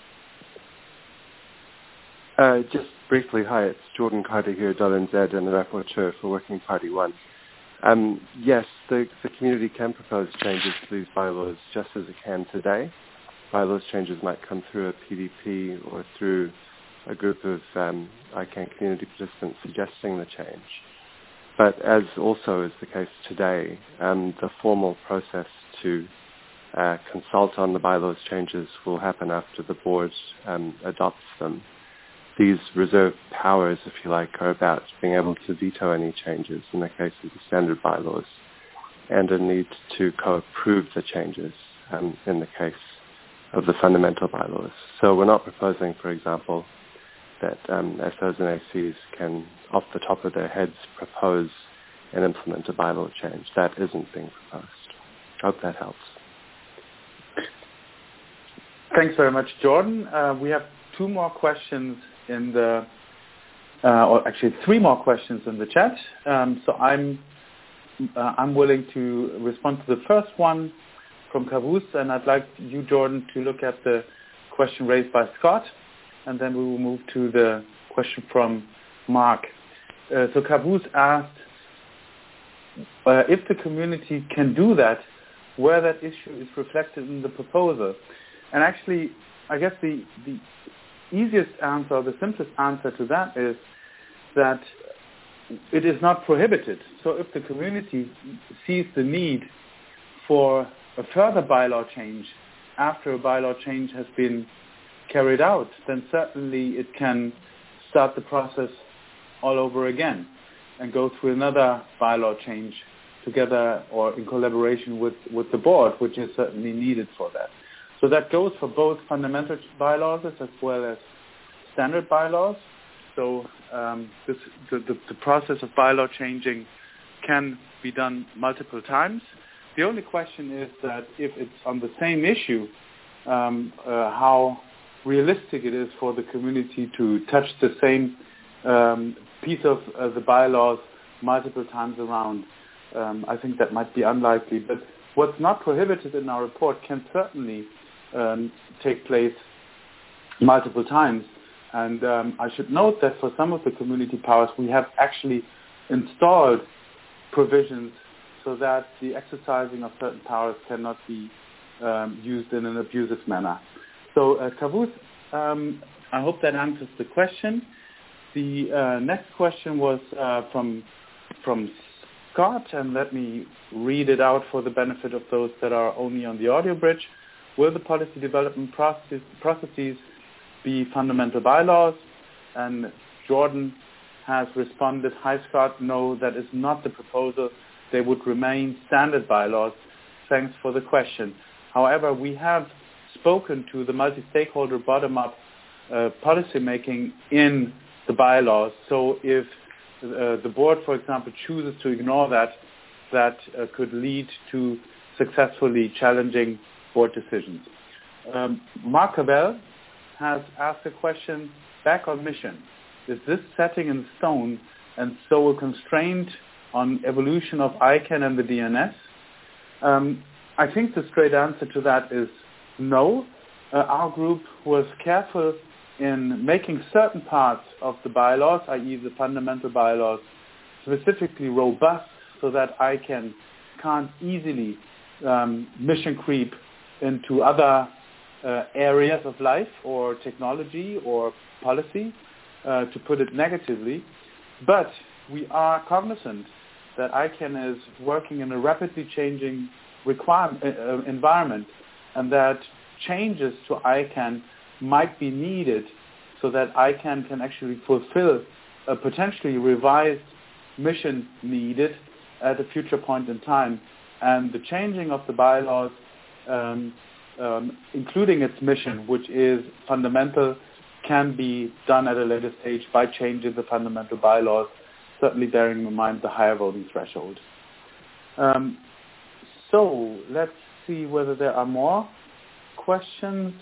Just briefly, hi, it's Jordan Carter here, DLNZ, and the rapporteur for Working Party 1. Yes, the community can propose changes to these bylaws just as it can today. Bylaws changes might come through a PDP or through a group of ICANN community participants suggesting the change. But as also is the case today, the formal process to consult on the bylaws changes will happen after the board adopts them. These reserved powers, if you like, are about being able to veto any changes in the case of the standard bylaws and a need to co-approve the changes in the case of the fundamental bylaws. So we're not proposing, for example, that SOs and ACs can, off the top of their heads, propose and implement a bylaw change. That isn't being proposed. I hope that helps. Thanks very much, Jordan. We have two more questions in the, or actually three more questions in the chat. So I'm willing to respond to the first one from Kavus, and I'd like you, Jordan, to look at the question raised by Scott, and then we will move to the question from Mark. So Kavus asked if the community can do that, where that issue is reflected in the proposal. And actually, I guess the easiest answer, or the simplest answer to that is that it is not prohibited. So if the community sees the need for a further bylaw change after a bylaw change has been carried out, then certainly it can start the process all over again and go through another bylaw change together or in collaboration with the board, which is certainly needed for that. So that goes for both fundamental bylaws as well as standard bylaws. So the process of bylaw changing can be done multiple times. The only question is that if it's on the same issue, how realistic it is for the community to touch the same piece of the bylaws multiple times around. I think that might be unlikely. But what's not prohibited in our report can certainly take place multiple times. And I should note that for some of the community powers, we have actually installed provisions so that the exercising of certain powers cannot be used in an abusive manner. So, Kavuz, I hope that answers the question. The next question was from Scott, and let me read it out for the benefit of those that are only on the audio bridge. Will the policy development processes be fundamental bylaws? And Jordan has responded, hi Scott, no, that is not the proposal. They would remain standard bylaws. Thanks for the question. However, we have spoken to the multi-stakeholder bottom-up policy making in the bylaws. So if the board, for example, chooses to ignore that could lead to successfully challenging board decisions. Mark Cavell has asked a question back on mission. Is this setting in stone and so a constraint on evolution of ICANN and the DNS? I think the straight answer to that is no. Our group was careful in making certain parts of the bylaws, i.e. the fundamental bylaws, specifically robust so that ICANN can't easily mission creep into other areas of life or technology or policy, to put it negatively. But we are cognizant that ICANN is working in a rapidly changing environment, and that changes to ICANN might be needed so that ICANN can actually fulfill a potentially revised mission needed at a future point in time. And the changing of the bylaws, including its mission, which is fundamental, can be done at a later stage by changing the fundamental bylaws, certainly bearing in mind the higher voting threshold. So let's see whether there are more questions.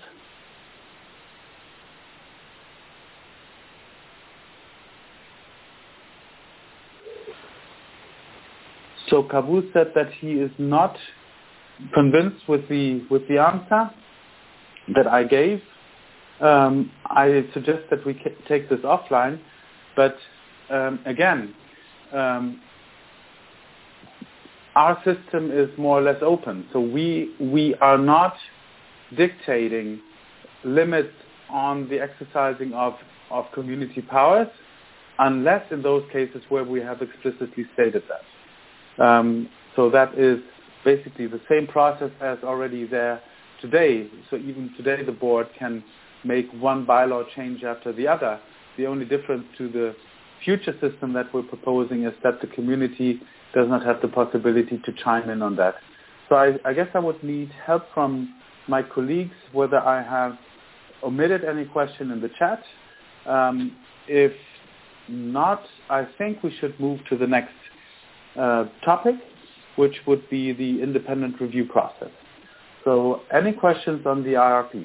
So Kavuz said that he is not convinced with the answer that I gave. I suggest that we take this offline, but again, our system is more or less open. So we are not dictating limits on the exercising of community powers, unless in those cases where we have explicitly stated that. So that is basically the same process as already there today. So even today the board can make one bylaw change after the other. The only difference to the future system that we're proposing is that the community does not have the possibility to chime in on that. So I guess I would need help from my colleagues whether I have omitted any question in the chat. If not, I think we should move to the next topic, which would be the independent review process. So any questions on the IRP?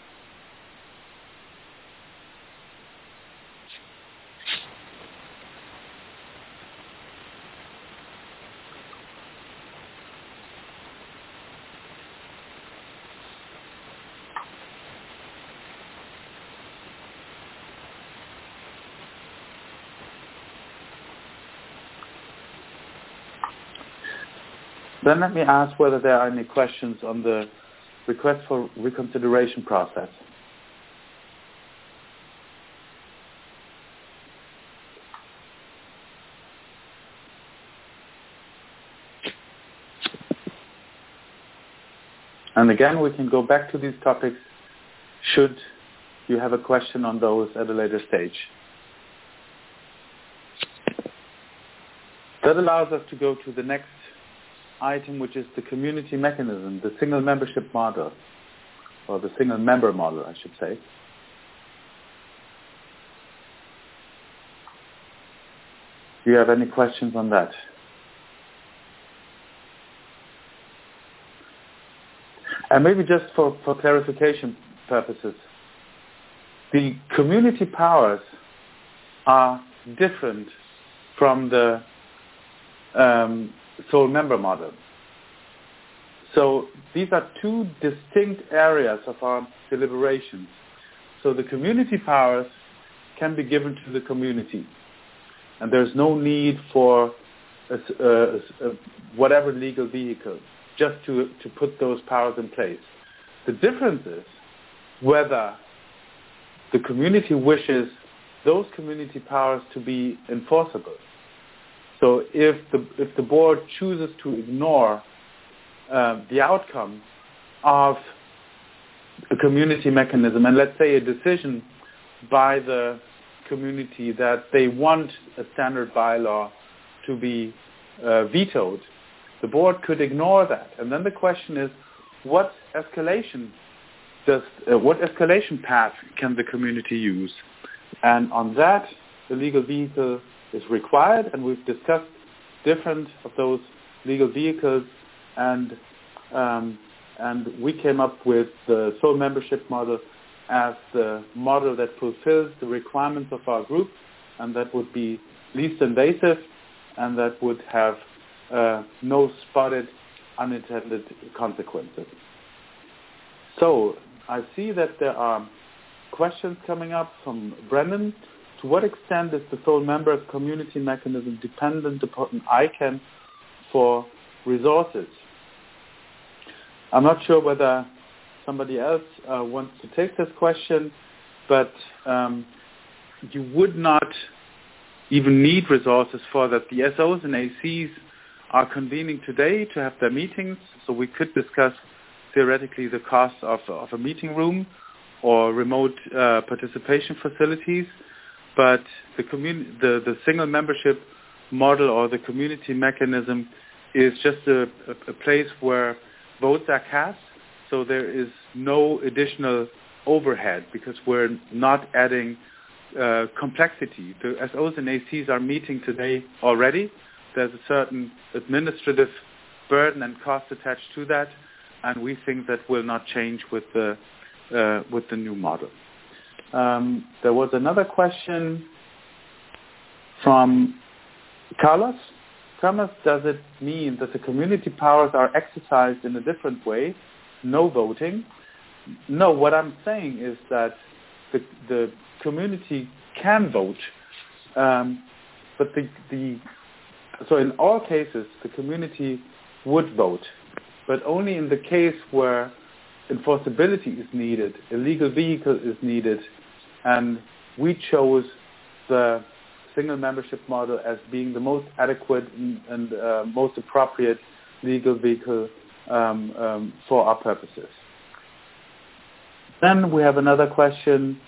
Then let me ask whether there are any questions on the request for reconsideration process. And again, we can go back to these topics should you have a question on those at a later stage. That allows us to go to the next item, which is the community mechanism, the single membership model, or the single member model, I should say. Do you have any questions on that? And maybe just for clarification purposes, the community powers are different from the sole member model. So these are two distinct areas of our deliberations. So the community powers can be given to the community, and there's no need for whatever legal vehicle just to put those powers in place. The difference is whether the community wishes those community powers to be enforceable. So if the board chooses to ignore the outcome of a community mechanism, and let's say a decision by the community that they want a standard bylaw to be vetoed, the board could ignore that. And then the question is, what escalation path can the community use? And on that, the legal vehicle is required, and we've discussed different of those legal vehicles, and we came up with the sole membership model as the model that fulfills the requirements of our group, and that would be least invasive, and that would have no spotted unintended consequences. So I see that there are questions coming up from Brendan. To what extent is the sole member community mechanism dependent upon ICANN for resources? I'm not sure whether somebody else wants to take this question, but you would not even need resources for that. The SOs and ACs are convening today to have their meetings, so we could discuss theoretically the cost of a meeting room or remote participation facilities, but the single membership model or the community mechanism is just a place where votes are cast, so there is no additional overhead because we're not adding complexity. The SOs and ACs are meeting today already. There's a certain administrative burden and cost attached to that, and we think that will not change with the new model. There was another question from Carlos. Carlos, does it mean that the community powers are exercised in a different way, no voting? No, what I'm saying is that the community can vote, but so in all cases the community would vote, but only in the case where enforceability is needed, a legal vehicle is needed, and we chose the single membership model as being the most adequate and most appropriate legal vehicle for our purposes. Then we have another question.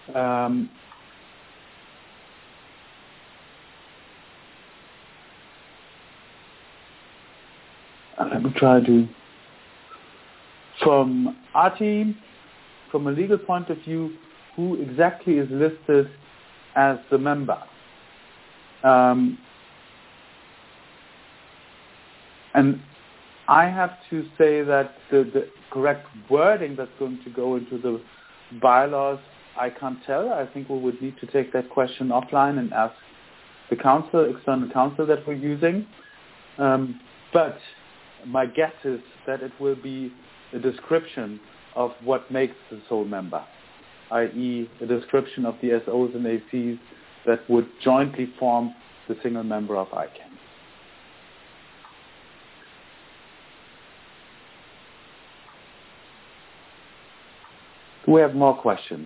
Let me try to... From Arti, from a legal point of view, who exactly is listed as the member? And I have to say that the correct wording that's going to go into the bylaws, I can't tell. I think we would need to take that question offline and ask the external counsel that we're using. But my guess is that it will be a description of what makes the sole member, i.e. a description of the SOs and ACs that would jointly form the single member of ICANN. Do we have more questions?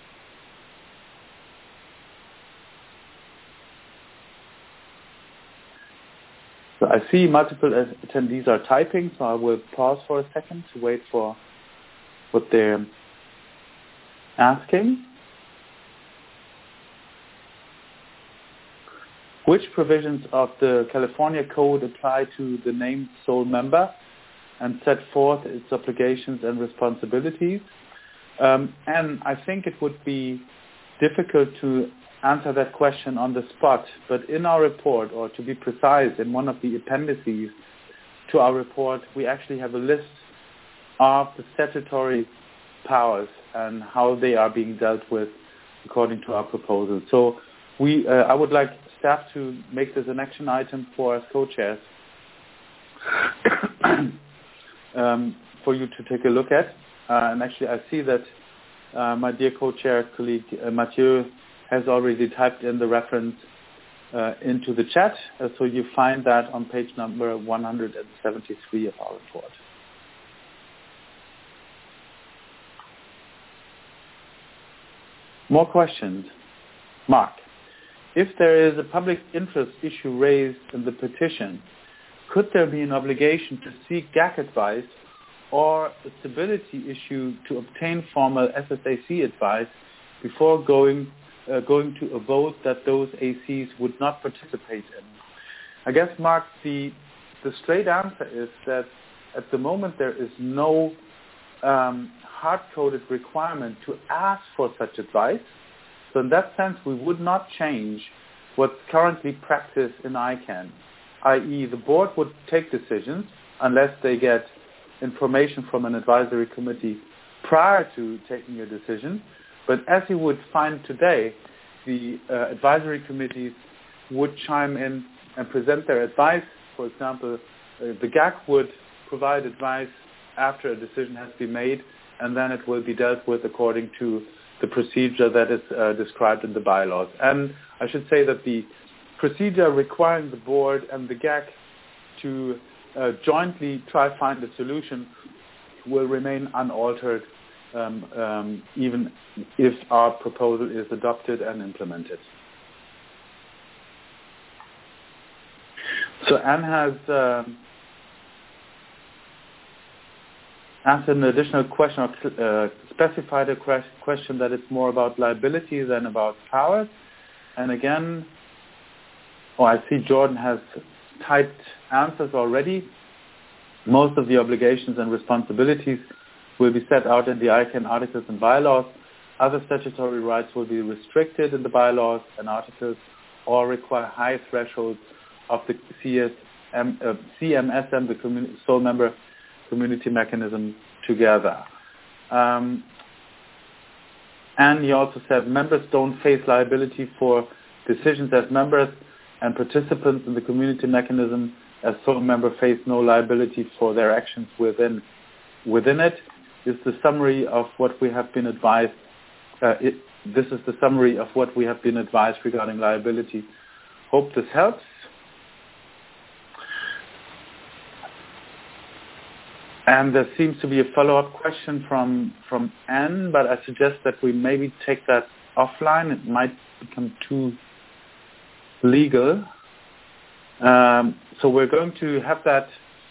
So I see multiple attendees are typing, so I will pause for a second to wait for what they're asking. Which provisions of the California Code apply to the named sole member and set forth its obligations and responsibilities? And I think it would be difficult to answer that question on the spot, but in our report, or to be precise, in one of the appendices to our report, we actually have a list of the statutory powers and how they are being dealt with according to our proposal. So I would like staff to make this an action item for us co-chairs for you to take a look at. And actually I see that my dear co-chair colleague Mathieu has already typed in the reference into the chat. So you find that on page number 173 of our report. More questions? Mark, if there is a public interest issue raised in the petition, could there be an obligation to seek GAC advice or a stability issue to obtain formal SSAC advice before going to a vote that those ACs would not participate in? I guess, Mark, the straight answer is that at the moment there is no hard-coded requirement to ask for such advice. So in that sense, we would not change what's currently practiced in ICANN, i.e. the board would take decisions unless they get information from an advisory committee prior to taking a decision. But as you would find today, the advisory committees would chime in and present their advice. For example, the GAC would provide advice after a decision has been made, and then it will be dealt with according to the procedure that is described in the bylaws. And I should say that the procedure requiring the board and the GAC to jointly try to find a solution will remain unaltered even if our proposal is adopted and implemented. So Anne has asked an additional question, or specified a question that it's more about liability than about powers. And again, I see Jordan has typed answers already. Most of the obligations and responsibilities will be set out in the ICANN articles and bylaws. Other statutory rights will be restricted in the bylaws and articles or require high thresholds of the CMSM, the sole member community mechanism, together. And he also said members don't face liability for decisions as members, and participants in the community mechanism as sole member face no liability for their actions within it. Is the summary of what we have been advised. This is the summary of what we have been advised regarding liability. Hope this helps. And there seems to be a follow-up question from Anne, but I suggest that we maybe take that offline. It might become too legal. So we're going to have that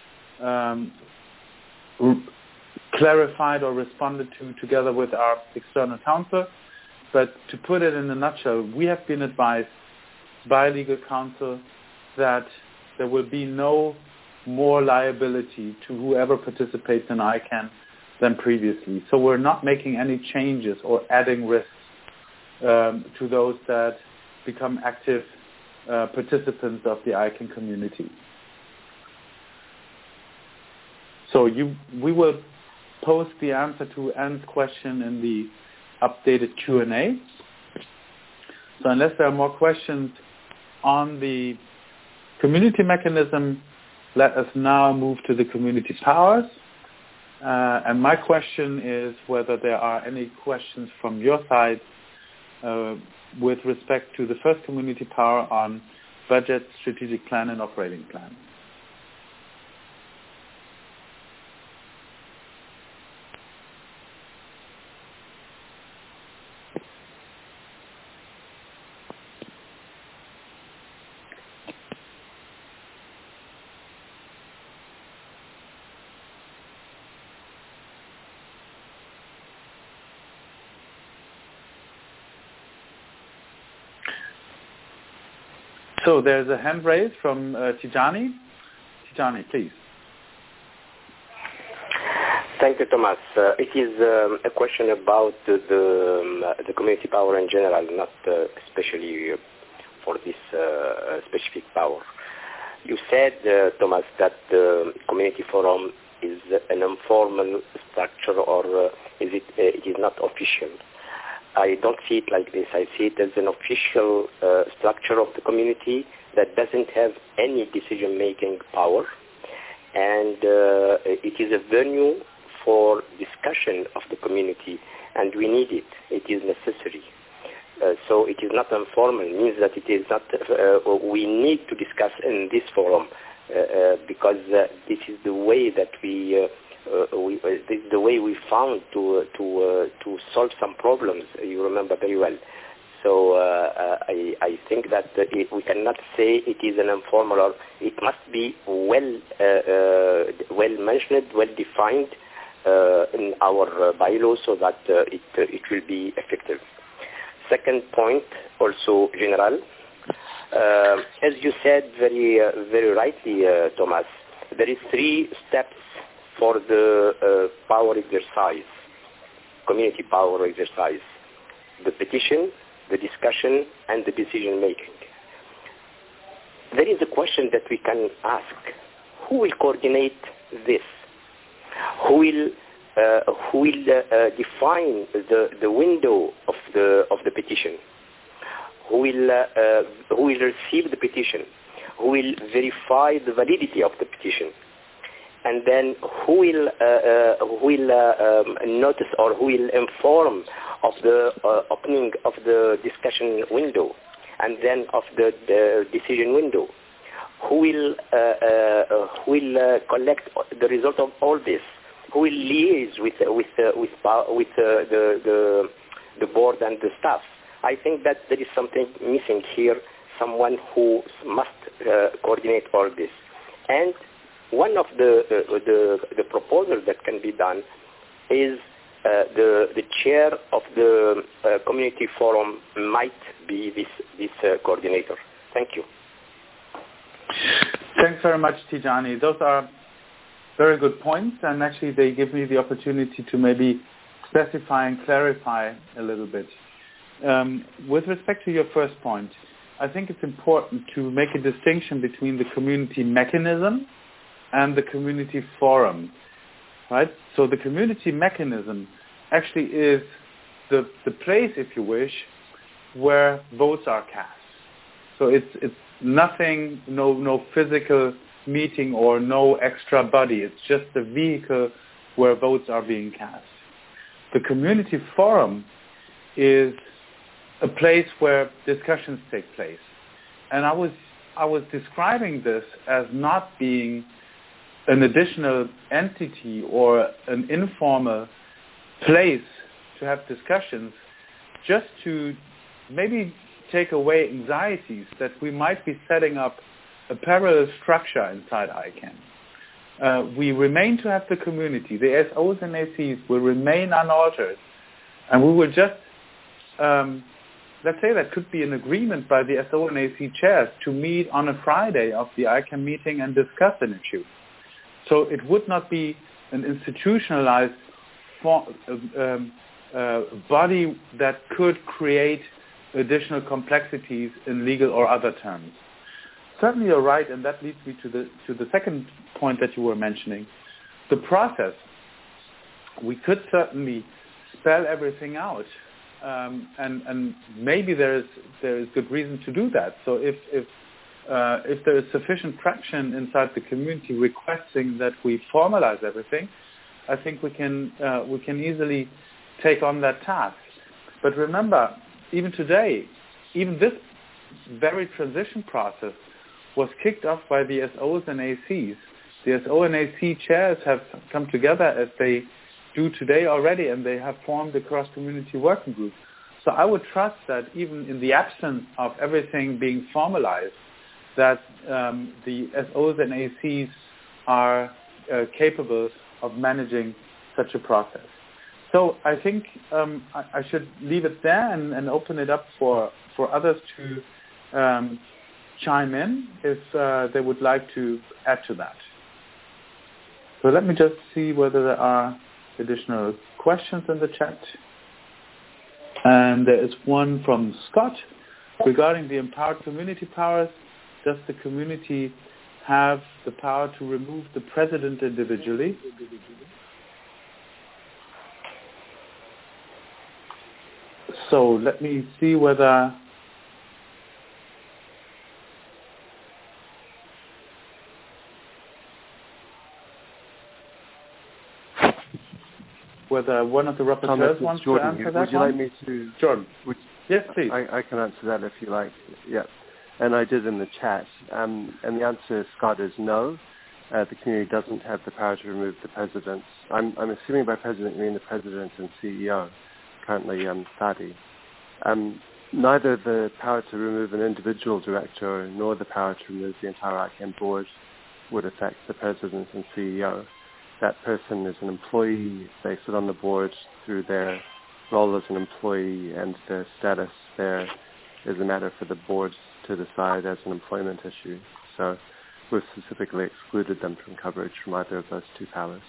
clarified or responded to together with our external counsel. But to put it in a nutshell, we have been advised by legal counsel that there will be no more liability to whoever participates in ICANN than previously. So we're not making any changes or adding risks to those that become active participants of the ICANN community. So we will post the answer to Anne's question in the updated Q&A. So unless there are more questions on the community mechanism, let us now move to the community powers. And my question is whether there are any questions from your side with respect to the first community power on budget, strategic plan, and operating plan. So there's a hand raised from Tijani. Tijani, please. Thank you, Thomas. It is a question about the community power in general, not especially for this specific power. You said, Thomas, that the community forum is an informal structure, or it is not official. I don't see it like this. I see it as an official structure of the community that doesn't have any decision-making power, and it is a venue for discussion of the community, and we need it. It is necessary. So it is not informal. It means that it is not. We need to discuss in this forum because this is the way that this is the way we found to solve some problems. You remember very well. So I think that we cannot say it is an informal, or it must be well mentioned, well defined in our bylaws, so that it will be effective. Second point, also general. As you said very rightly, Thomas, there is 3 steps for the power exercise, community power exercise: the petition, the discussion, and the decision making. There is a question that we can ask: who will coordinate this? Who will define the window of the petition? Who will receive the petition? Who will verify the validity of the petition? And then who will notice, or who will inform of the opening of the discussion window, and then of the decision window? Who will collect the result of all this? Who will liaise with the board and the staff? I think that there is something missing here. Someone who must coordinate all this. And one of the proposals that can be done is the chair of the community forum might be this coordinator. Thank you. Thanks very much, Tijani. Those are very good points, and actually they give me the opportunity to maybe specify and clarify a little bit. With respect to your first point, I think it's important to make a distinction between the community mechanism and the community forum, right? So the community mechanism actually is the place, if you wish, where votes are cast. So it's nothing, no physical meeting or no extra body. It's just the vehicle where votes are being cast. The community forum is a place where discussions take place. And I was describing this as not being an additional entity or an informal place to have discussions, just to maybe take away anxieties that we might be setting up a parallel structure inside ICANN. We remain to have the community. The SOs and ACs will remain unaltered. And we will just, let's say that could be an agreement by the SO and AC chairs to meet on a Friday of the ICANN meeting and discuss an issue. So it would not be an institutionalized body that could create additional complexities in legal or other terms. Certainly you're right, and that leads me to the second point that you were mentioning. The process, we could certainly spell everything out, and maybe there is good reason to do that. So if there is sufficient traction inside the community requesting that we formalize everything, I think we can easily take on that task. But remember, even today, even this very transition process was kicked off by the SOs and ACs. The SO and AC chairs have come together as they do today already, and they have formed a cross-community working group. So I would trust that even in the absence of everything being formalized, that the SOs and ACs are capable of managing such a process. So I think I should leave it there and open it up for others to chime in if they would like to add to that. So let me just see whether there are additional questions in the chat. And there is one from Scott regarding the empowered community powers. Does the community have the power to remove the president individually? So let me see whether one of the rapporteurs wants to answer that. Would you like me to? Jordan. Yes, please. I can answer that if you like. Yeah. And I did in the chat. And the answer, Scott, is no. The community doesn't have the power to remove the presidents. I'm assuming by president you mean the president and CEO, currently Fadi. Neither the power to remove an individual director nor the power to remove the entire ICANN board would affect the president and CEO. That person is an employee. They sit on the board through their role as an employee, and their status there is a matter for the board to decide as an employment issue. So we've specifically excluded them from coverage from either of those two powers.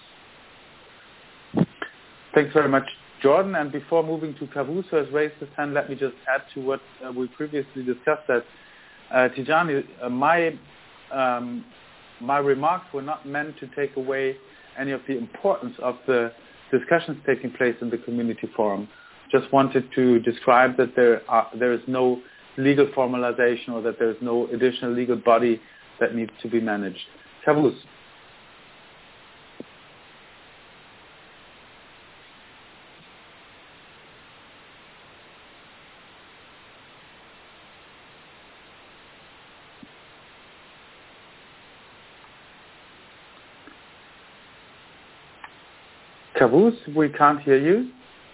Thanks very much, Jordan. And before moving to Kavus, who has raised his hand, let me just add to what we previously discussed, that Tijani, my remarks were not meant to take away any of the importance of the discussions taking place in the community forum. Just wanted to describe that there is no legal formalization, or that there is no additional legal body that needs to be managed. Kavus. Kavus, we can't hear you.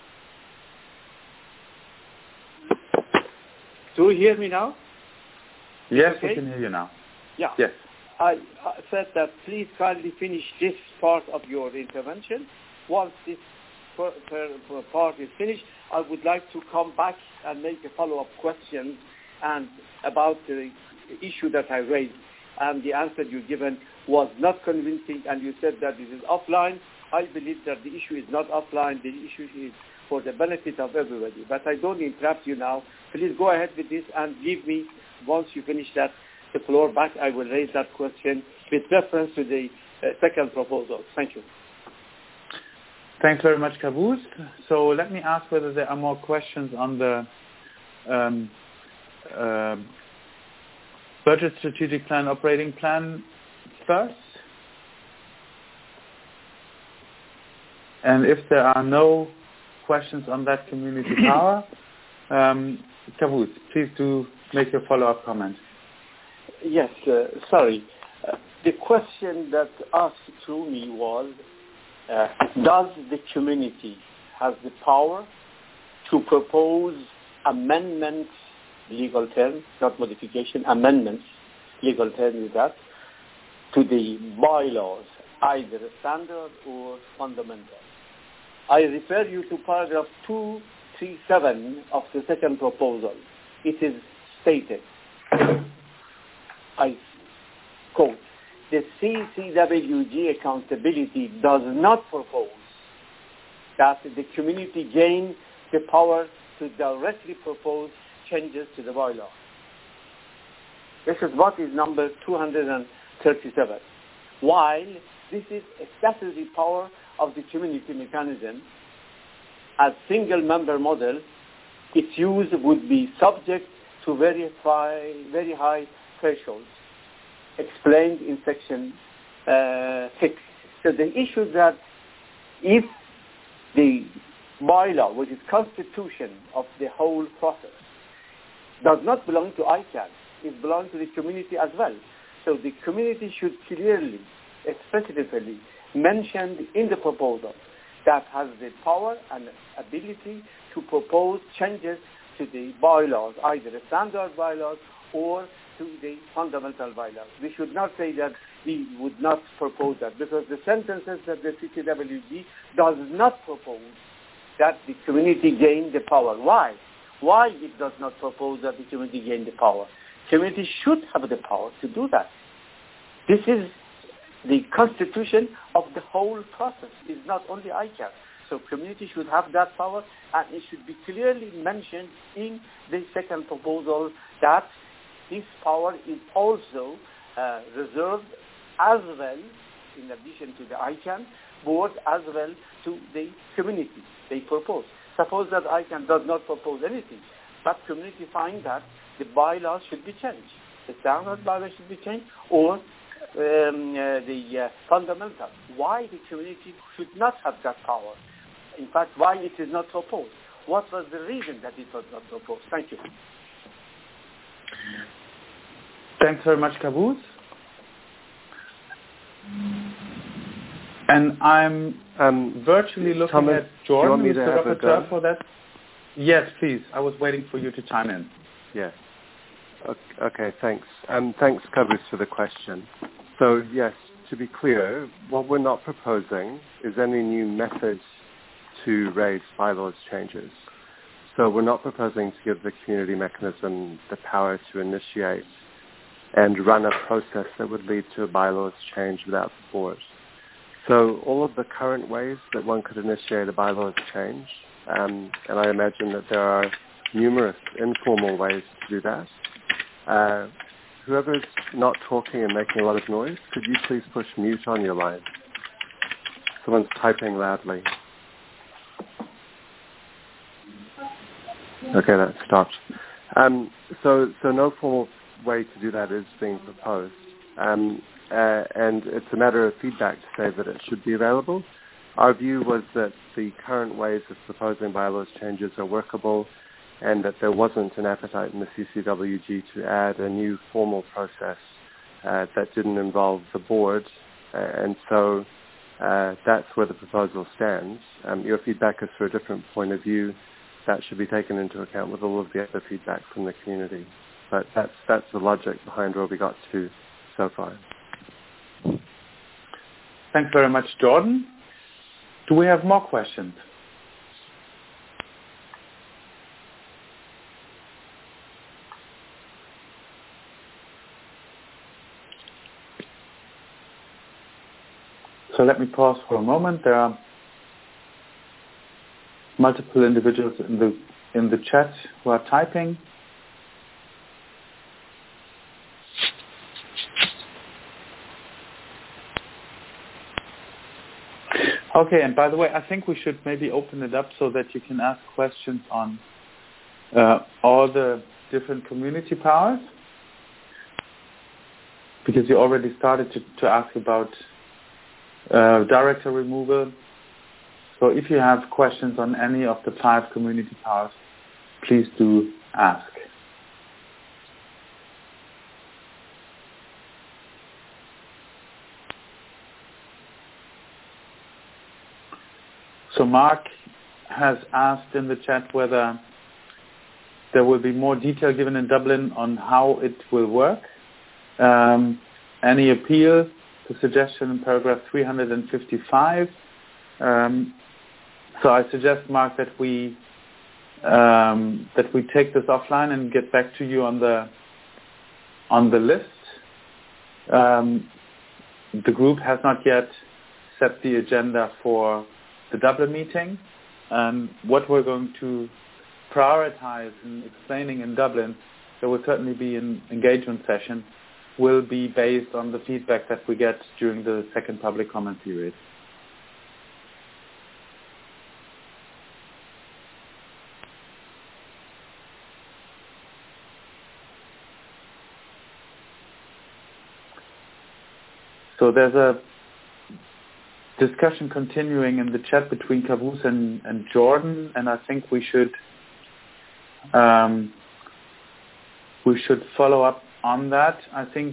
Do you hear me now? Yes, okay. We can hear you now. Yeah. Yes. I said that please kindly finish this part of your intervention. Once this part is finished, I would like to come back and make a follow-up question and about the issue that I raised. And the answer you given was not convincing, and you said that this is offline. I believe that the issue is not offline. The issue is for the benefit of everybody. But I don't interrupt you now. Please go ahead with this and give me, once you finish that, the floor back. I will raise that question with reference to the second proposal. Thank you. Thanks very much, Kavus. So let me ask whether there are more questions on the budget, strategic plan, operating plan first. And if there are no questions on that community power, Kavus, please do make your follow-up comment. Yes, sorry. The question that asked to me was, does the community have the power to propose amendments, legal term, not modification, amendments, legal term is that, to the bylaws, either standard or fundamental? I refer you to paragraph 237 of the second proposal. It is stated, I quote, the CCWG accountability does not propose that the community gain the power to directly propose changes to the bylaw. This is what is number 237. While this is a statutory power of the community mechanism, as single member model, its use would be subject to very high thresholds explained in section 6. So the issue is that if the bylaw, which is constitution of the whole process, does not belong to ICANN, it belongs to the community as well. So the community should clearly, specifically mention in the proposal that has the power and ability to propose changes to the bylaws, either the standard bylaws or to the fundamental bylaws. We should not say that we would not propose that, because the sentences that the CCWG does not propose that the community gain the power. Why? Why it does not propose that the community gain the power? Community should have the power to do that. This is the constitution of the whole process. It's not only ICANN. So community should have that power, and it should be clearly mentioned in the second proposal that this power is also reserved as well, in addition to the ICANN board, as well to the community they propose. Suppose that ICANN does not propose anything, but community find that the bylaws should be changed. The standard bylaws should be changed, or the fundamental. Why the community should not have that power? In fact, why it is not proposed? what was the reason that it was not proposed. Thank you. Thanks very much, Qaboos. And I'm virtually looking Thomas, at Jordan, who's the have a rapporteur go? for that. Yes, please. I was waiting for you to chime in. Yes. Okay, thanks. Thanks, Qaboos, for the question. So, yes, to be clear, what we're not proposing is any new methods to raise bylaws changes. So we're not proposing to give the community mechanism the power to initiate and run a process that would lead to a bylaws change without the board. So all of the current ways that one could initiate a bylaws change, and I imagine that there are numerous informal ways to do that. Whoever's not talking and making a lot of noise, could you please push mute on your line? Someone's typing loudly. Okay, that stopped. So no formal way to do that is being proposed. And it's a matter of feedback to say that it should be available. Our view was that the current ways of proposing bylaws changes are workable and that there wasn't an appetite in the CCWG to add a new formal process that didn't involve the board. And so that's where the proposal stands. Your feedback is for a different point of view. That should be taken into account with all of the other feedback from the community. But that's the logic behind where we got to so far. Thanks very much, Jordan. Do we have more questions? So let me pause for a moment. There are multiple individuals in the chat who are typing. Okay, and by the way, I think we should maybe open it up so that you can ask questions on all the different community powers, because you already started to ask about director removal. So if you have questions on any of the 5 community powers, please do ask. So Mark has asked in the chat whether there will be more detail given in Dublin on how it will work. Any appeal to suggestion in paragraph 355. So I suggest, Mark, that we take this offline and get back to you on the list. The group has not yet set the agenda for the Dublin meeting, and what we're going to prioritize in explaining in Dublin, there will certainly be an engagement session, will be based on the feedback that we get during the second public comment period. So there's a discussion continuing in the chat between Qaboos and Jordan, and I think we should follow up on that. I think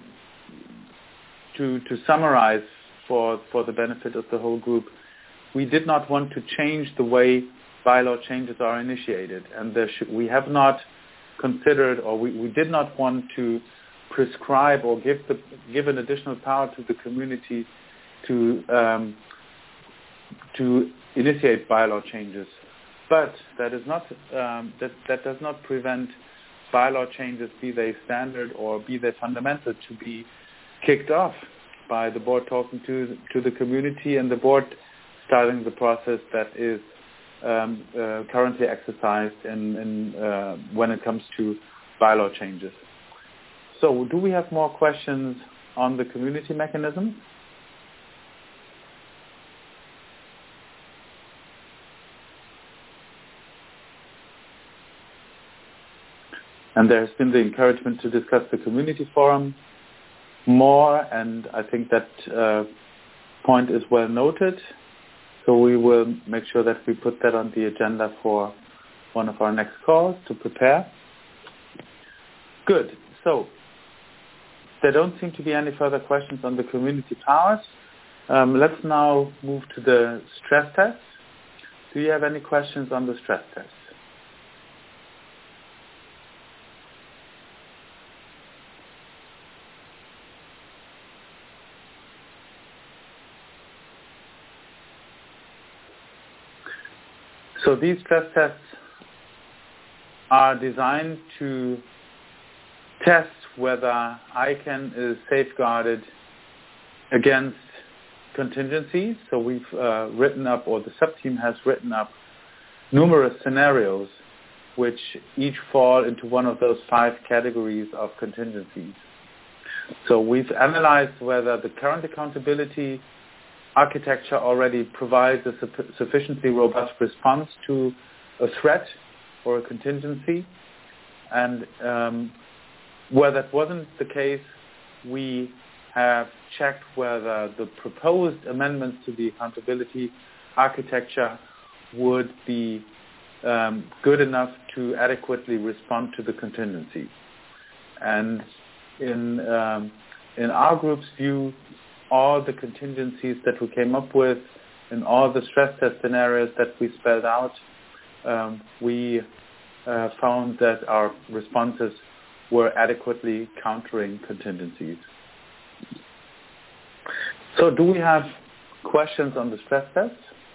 to summarize for the benefit of the whole group, we did not want to change the way bylaw changes are initiated, and we have not considered, or we did not want to prescribe or give an additional power to the community to initiate bylaw changes, but that is not that does not prevent bylaw changes, be they standard or be they fundamental, to be kicked off by the board talking to the community and the board starting the process that is currently exercised when it comes to bylaw changes. So, do we have more questions on the community mechanism? And there has been the encouragement to discuss the community forum more, and I think that point is well noted. So we will make sure that we put that on the agenda for one of our next calls to prepare. Good. So there don't seem to be any further questions on the community powers. Let's now move to the stress test. Do you have any questions on the stress test? So these stress tests are designed to test whether ICANN is safeguarded against contingencies. So we've written up, or the sub-team has written up, numerous scenarios which each fall into one of those 5 categories of contingencies. So we've analyzed whether the current accountability architecture already provides a sufficiently robust response to a threat or a contingency. And where that wasn't the case, we have checked whether the proposed amendments to the accountability architecture would be good enough to adequately respond to the contingency. And in our group's view, all the contingencies that we came up with and all the stress test scenarios that we spelled out, we found that our responses were adequately countering contingencies. So do we have questions on the stress test?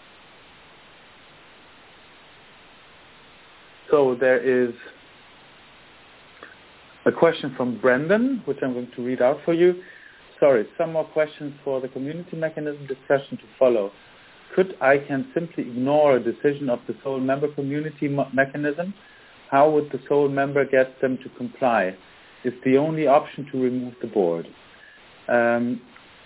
So there is a question from Brendan, which I'm going to read out for you. Sorry, some more questions for the community mechanism discussion to follow. Could ICANN simply ignore a decision of the sole member community mechanism? How would the sole member get them to comply? Is the only option to remove the board? And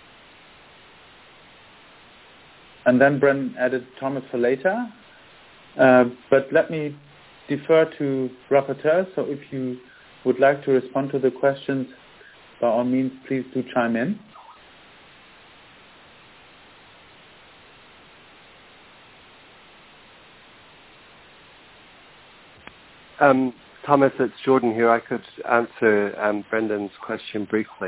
then Brendan added Thomas for later. But let me defer to rapporteurs. So if you would like to respond to the questions, by all means, please do chime in. Thomas, it's Jordan here. I could answer Brendan's question briefly.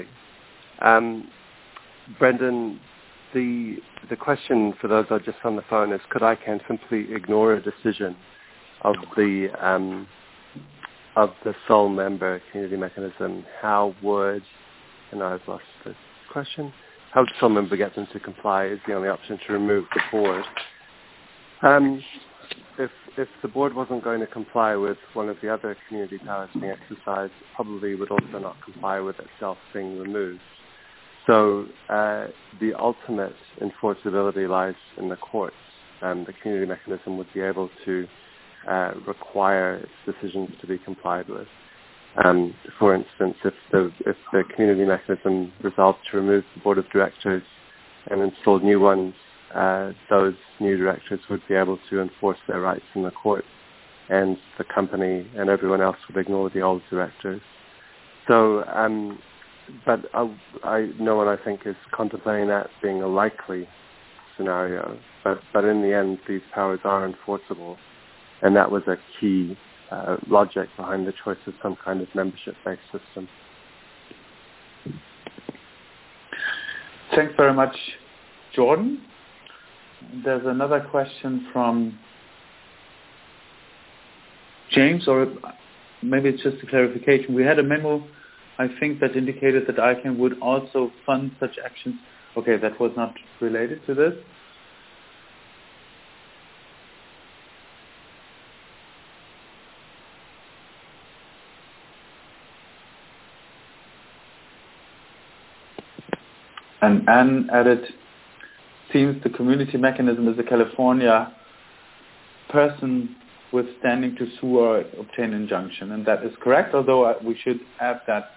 Brendan, the question for those who are just on the phone is, could ICANN simply ignore a decision of the sole member community mechanism? How would, and I've lost the question, how would the sole member get them to comply? Is the only option to remove the board? If the board wasn't going to comply with one of the other community powers being exercised, it probably would also not comply with itself being removed. So the ultimate enforceability lies in the courts. The community mechanism would be able to require its decisions to be complied with. For instance, if the community mechanism resolved to remove the board of directors and install new ones, those new directors would be able to enforce their rights in the court, and the company and everyone else would ignore the old directors. So, but no one, I think, is contemplating that being a likely scenario. But in the end, these powers are enforceable, and that was a key logic behind the choice of some kind of membership-based system. Thanks very much, Jordan. There's another question from James, or maybe it's just a clarification. We had a memo, I think, that indicated that ICANN would also fund such actions. Okay, that was not related to this. And Anne added, seems the community mechanism is a California person with standing to sue or obtain injunction. And that is correct, although we should add that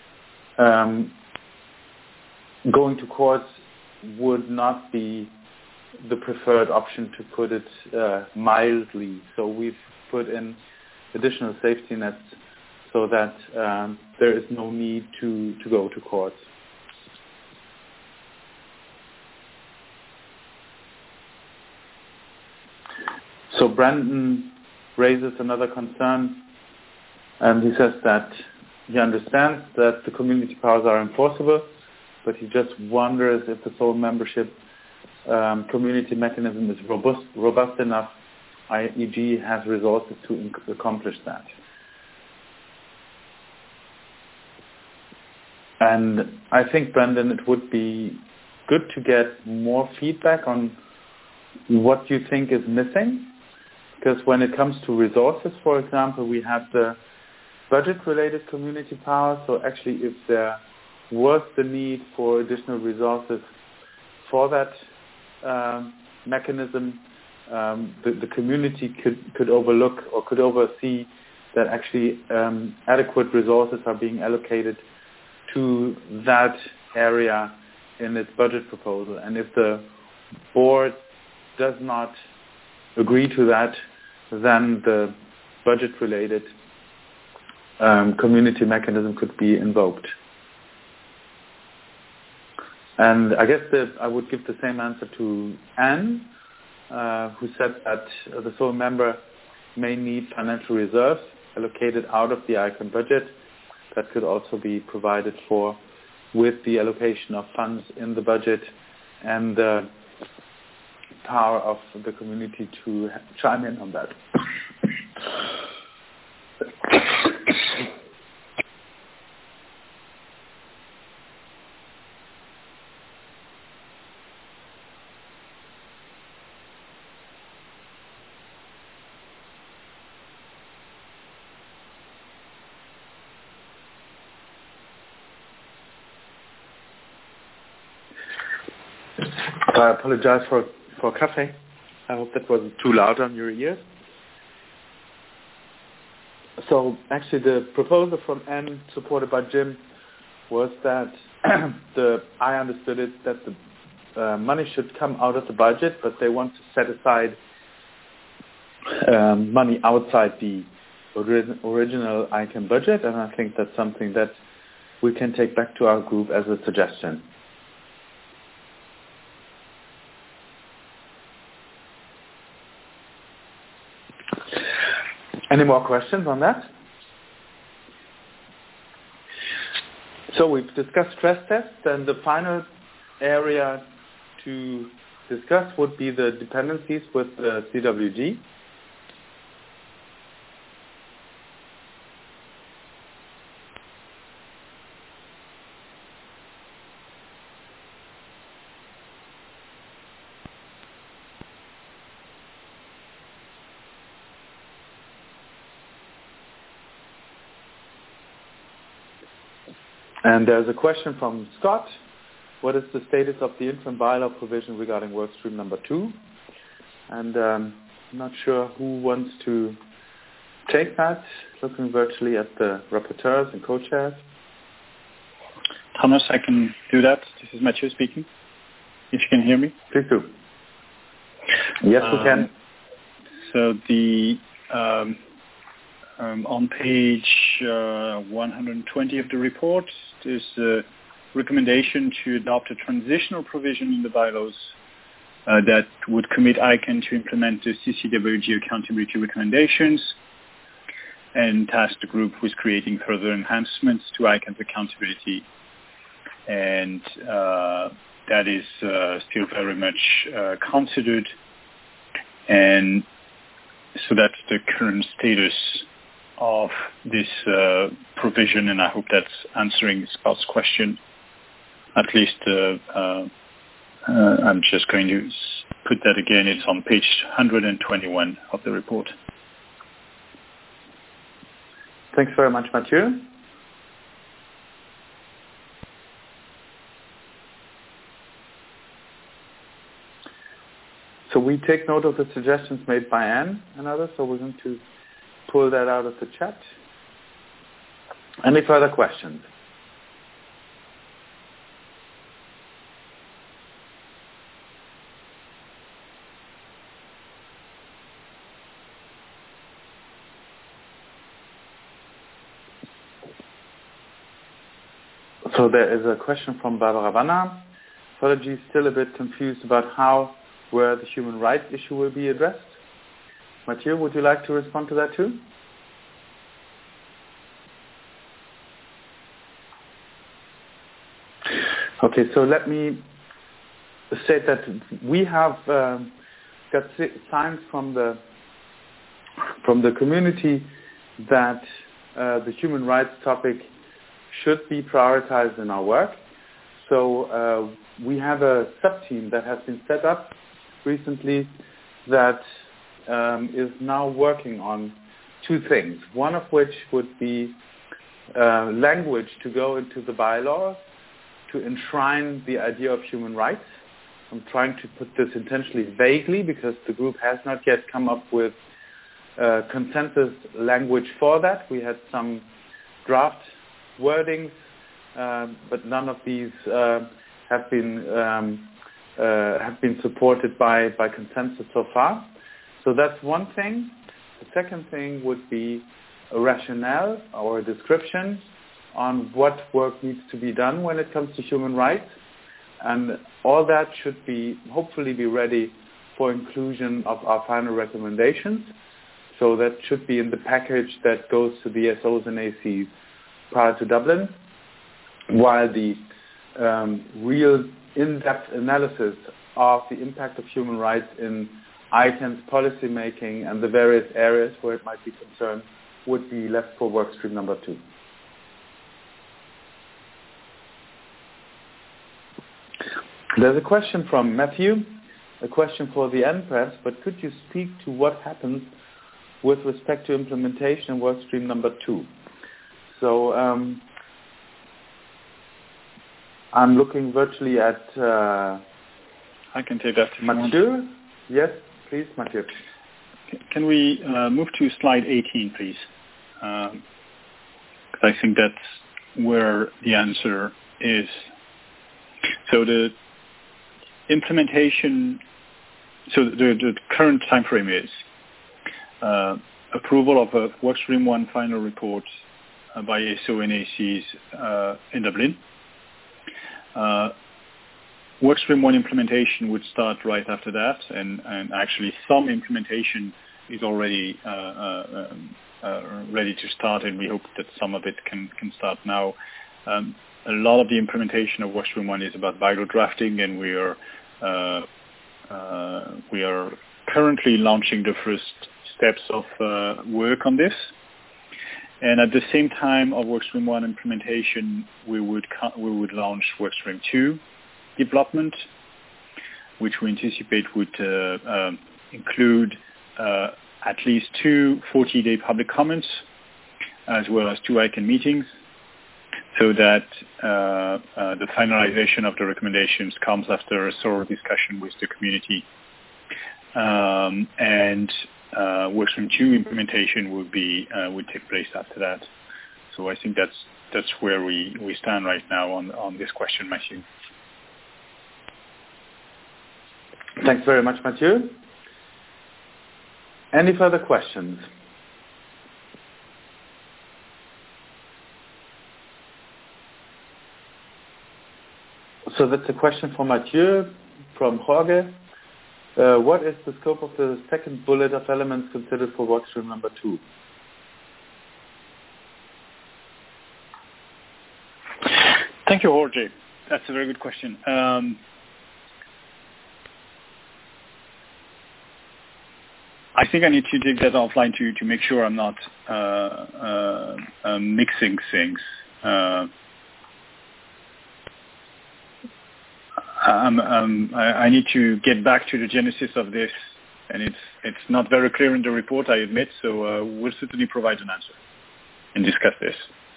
going to courts would not be the preferred option, to put it mildly. So we've put in additional safety nets so that there is no need to go to courts. So Brandon raises another concern, and he says that he understands that the community powers are enforceable, but he just wonders if the sole membership community mechanism is robust enough, i.e.g. has resources to accomplish that. And I think, Brendan, it would be good to get more feedback on what you think is missing, because when it comes to resources, for example, we have the budget-related community powers. So actually, if there was the need for additional resources for that mechanism, the community could overlook or could oversee that actually adequate resources are being allocated to that area in its budget proposal. And if the board does not agree to that, then the budget-related community mechanism could be invoked. And I guess I would give the same answer to Anne, who said that the sole member may need financial reserves allocated out of the ICANN budget that could also be provided for with the allocation of funds in the budget and the power of the community to chime in on that. I apologize for cafe. I hope that wasn't too loud on your ears. So actually the proposal from Anne, supported by Jim, was that I understood it that the money should come out of the budget, but they want to set aside money outside the original ICANN budget, and I think that's something that we can take back to our group as a suggestion. Any more questions on that? So we've discussed stress tests, and the final area to discuss would be the dependencies with CWG. And there's a question from Scott. What is the status of the interim bylaw provision regarding workstream number 2? And I'm not sure who wants to take that, looking virtually at the rapporteurs and co-chairs. Thomas, I can do that. This is Mathieu speaking. If you can hear me. Please do. Yes, we can. So the on page 120 of the report, there's a recommendation to adopt a transitional provision in the bylaws that would commit ICANN to implement the CCWG accountability recommendations and task the group with creating further enhancements to ICANN's accountability. And that is still very much considered. And so that's the current status of this provision, and I hope that's answering Scott's question. At least I'm just going to put that again. It's on page 121 of the report. Thanks very much, Mathieu. So we take note of the suggestions made by Anne and others, so we're going to pull that out of the chat. Any further questions? So there is a question from Barbara Vanna. Apologies, still a bit confused about how, where the human rights issue will be addressed. Mathieu, would you like to respond to that too? Okay, so let me say that we have got signs from the community that the human rights topic should be prioritized in our work. So we have a sub-team that has been set up recently that is now working on two things. One of which would be language to go into the bylaws to enshrine the idea of human rights. I'm trying to put this intentionally vaguely because the group has not yet come up with consensus language for that. We had some draft wordings, but none of these have been supported by consensus so far. So that's one thing. The second thing would be a rationale or a description on what work needs to be done when it comes to human rights. And all that should be hopefully be ready for inclusion of our final recommendations. So that should be in the package that goes to the SOs and ACs prior to Dublin, while the real in-depth analysis of the impact of human rights in ICANN's policy making and the various areas where it might be concerned would be left for workstream number 2. There's a question from Matthew, a question for the end perhaps, but could you speak to what happens with respect to implementation in workstream number 2? So I'm looking virtually at I can take that. Mathieu. Yes, please, Mathieu. Can we move to slide 18, please? Because I think that's where the answer is. So the implementation, so the current time frame is approval of a workstream 1 final report by SO and ACs in Dublin. Workstream 1 implementation would start right after that, and actually some implementation is already ready to start, and we hope that some of it can start now. A lot of the implementation of Workstream 1 is about bylaw drafting, and we are currently launching the first steps of work on this. And at the same time of Workstream 1 implementation, we would launch Workstream 2 development, which we anticipate would include at least 2 40-day public comments, as well as 2 ICANN meetings, so that the finalization of the recommendations comes after a thorough discussion with the community. And Workstream 2 implementation would take place after that. So I think that's where we stand right now on this question, Mathieu. Thanks very much, Mathieu. Any further questions? So that's a question for Mathieu from Jorge. What is the scope of the second bullet of elements considered for workstream number 2? Thank you, Jorge. That's a very good question. I think I need to dig that offline to make sure I'm not mixing things. I need to get back to the genesis of this, and it's not very clear in the report, I admit, so we'll certainly provide an answer and discuss this.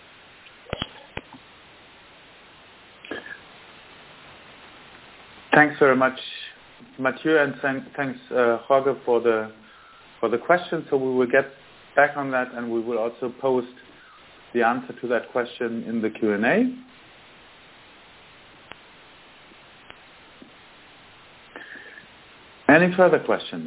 Thanks very much, Mathieu, and thanks, Jorge, for the question. So we will get back on that, and we will also post the answer to that question in the Q&A. Any further questions?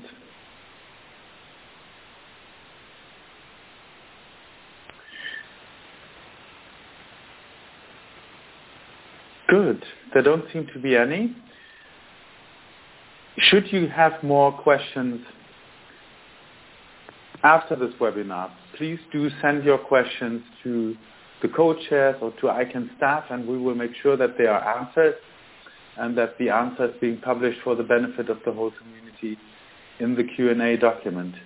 Good. There don't seem to be any. Should you have more questions, after this webinar, please do send your questions to the co-chairs or to ICANN staff, and we will make sure that they are answered and that the answer is being published for the benefit of the whole community in the Q&A document.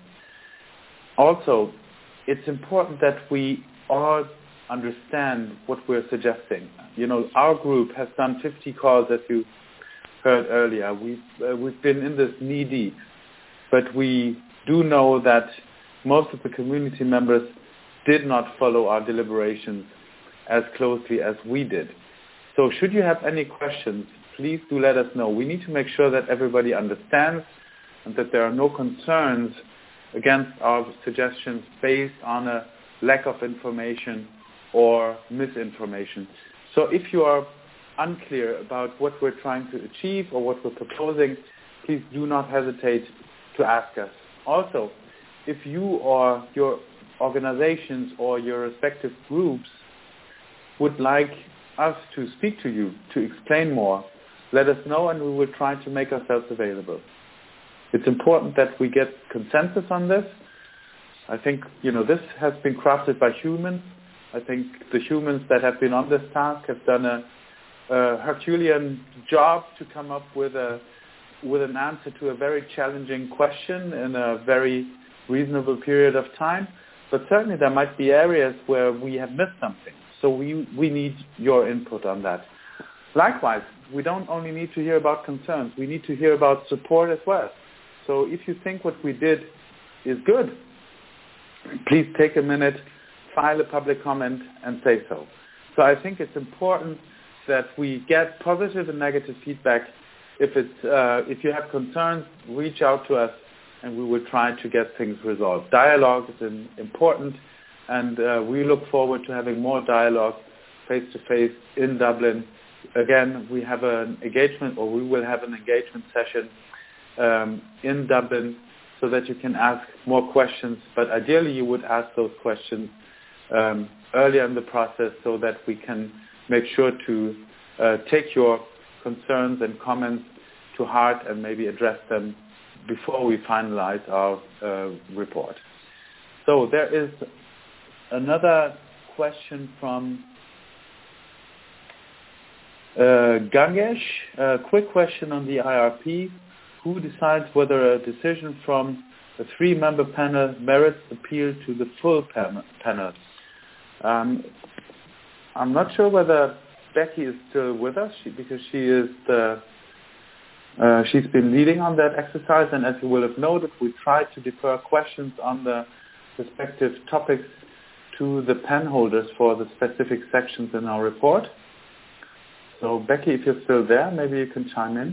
Also, it's important that we all understand what we're suggesting. You know, our group has done 50 calls, as you heard earlier. We've been in this knee-deep, but we do know that most of the community members did not follow our deliberations as closely as we did. So should you have any questions, please do let us know. We need to make sure that everybody understands and that there are no concerns against our suggestions based on a lack of information or misinformation. So if you are unclear about what we're trying to achieve or what we're proposing, please do not hesitate to ask us. Also, if you or your organizations or your respective groups would like us to speak to you, to explain more, let us know and we will try to make ourselves available. It's important that we get consensus on this. I think, you know, this has been crafted by humans. I think the humans that have been on this task have done a Herculean job to come up with an answer to a very challenging question in a very reasonable period of time. But certainly there might be areas where we have missed something. So we need your input on that. Likewise, we don't only need to hear about concerns. We need to hear about support as well. So if you think what we did is good, please take a minute, file a public comment, and say so. So I think it's important that we get positive and negative feedback. If you have concerns, reach out to us, and we will try to get things resolved. Dialogue is important, and we look forward to having more dialogue face-to-face in Dublin. Again, we have an engagement, or we will have an engagement session in Dublin so that you can ask more questions. But ideally, you would ask those questions earlier in the process so that we can make sure to take your concerns and comments to heart and maybe address them before we finalize our report. So there is another question from Gangesh. A quick question on the IRP. Who decides whether a decision from a 3-member panel merits appeal to the full panel? I'm not sure whether Becky is still with us because she is she's been leading on that exercise, and as you will have noted, we tried to defer questions on the respective topics to the pen holders for the specific sections in our report. So Becky, if you're still there, maybe you can chime in.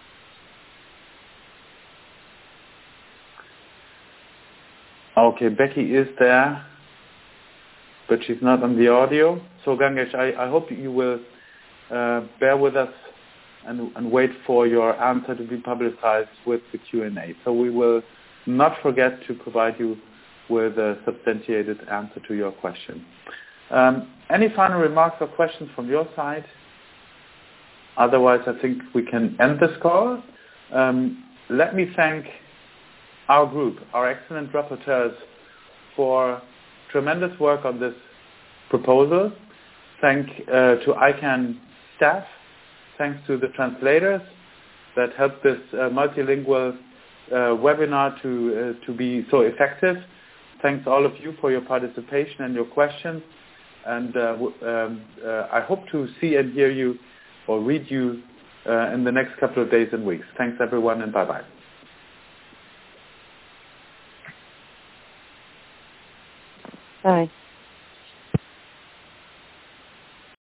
Okay, Becky is there, but she's not on the audio. So Gangesh, I hope you will bear with us and wait for your answer to be publicized with the Q&A. So we will not forget to provide you with a substantiated answer to your question. Any final remarks or questions from your side? Otherwise, I think we can end this call. Let me thank our group, our excellent rapporteurs, for tremendous work on this proposal. Thank to ICANN staff. Thanks to the translators that helped this multilingual webinar to be so effective. Thanks all of you for your participation and your questions. And I hope to see and hear you or read you in the next couple of days and weeks. Thanks everyone, and bye-bye. Bye.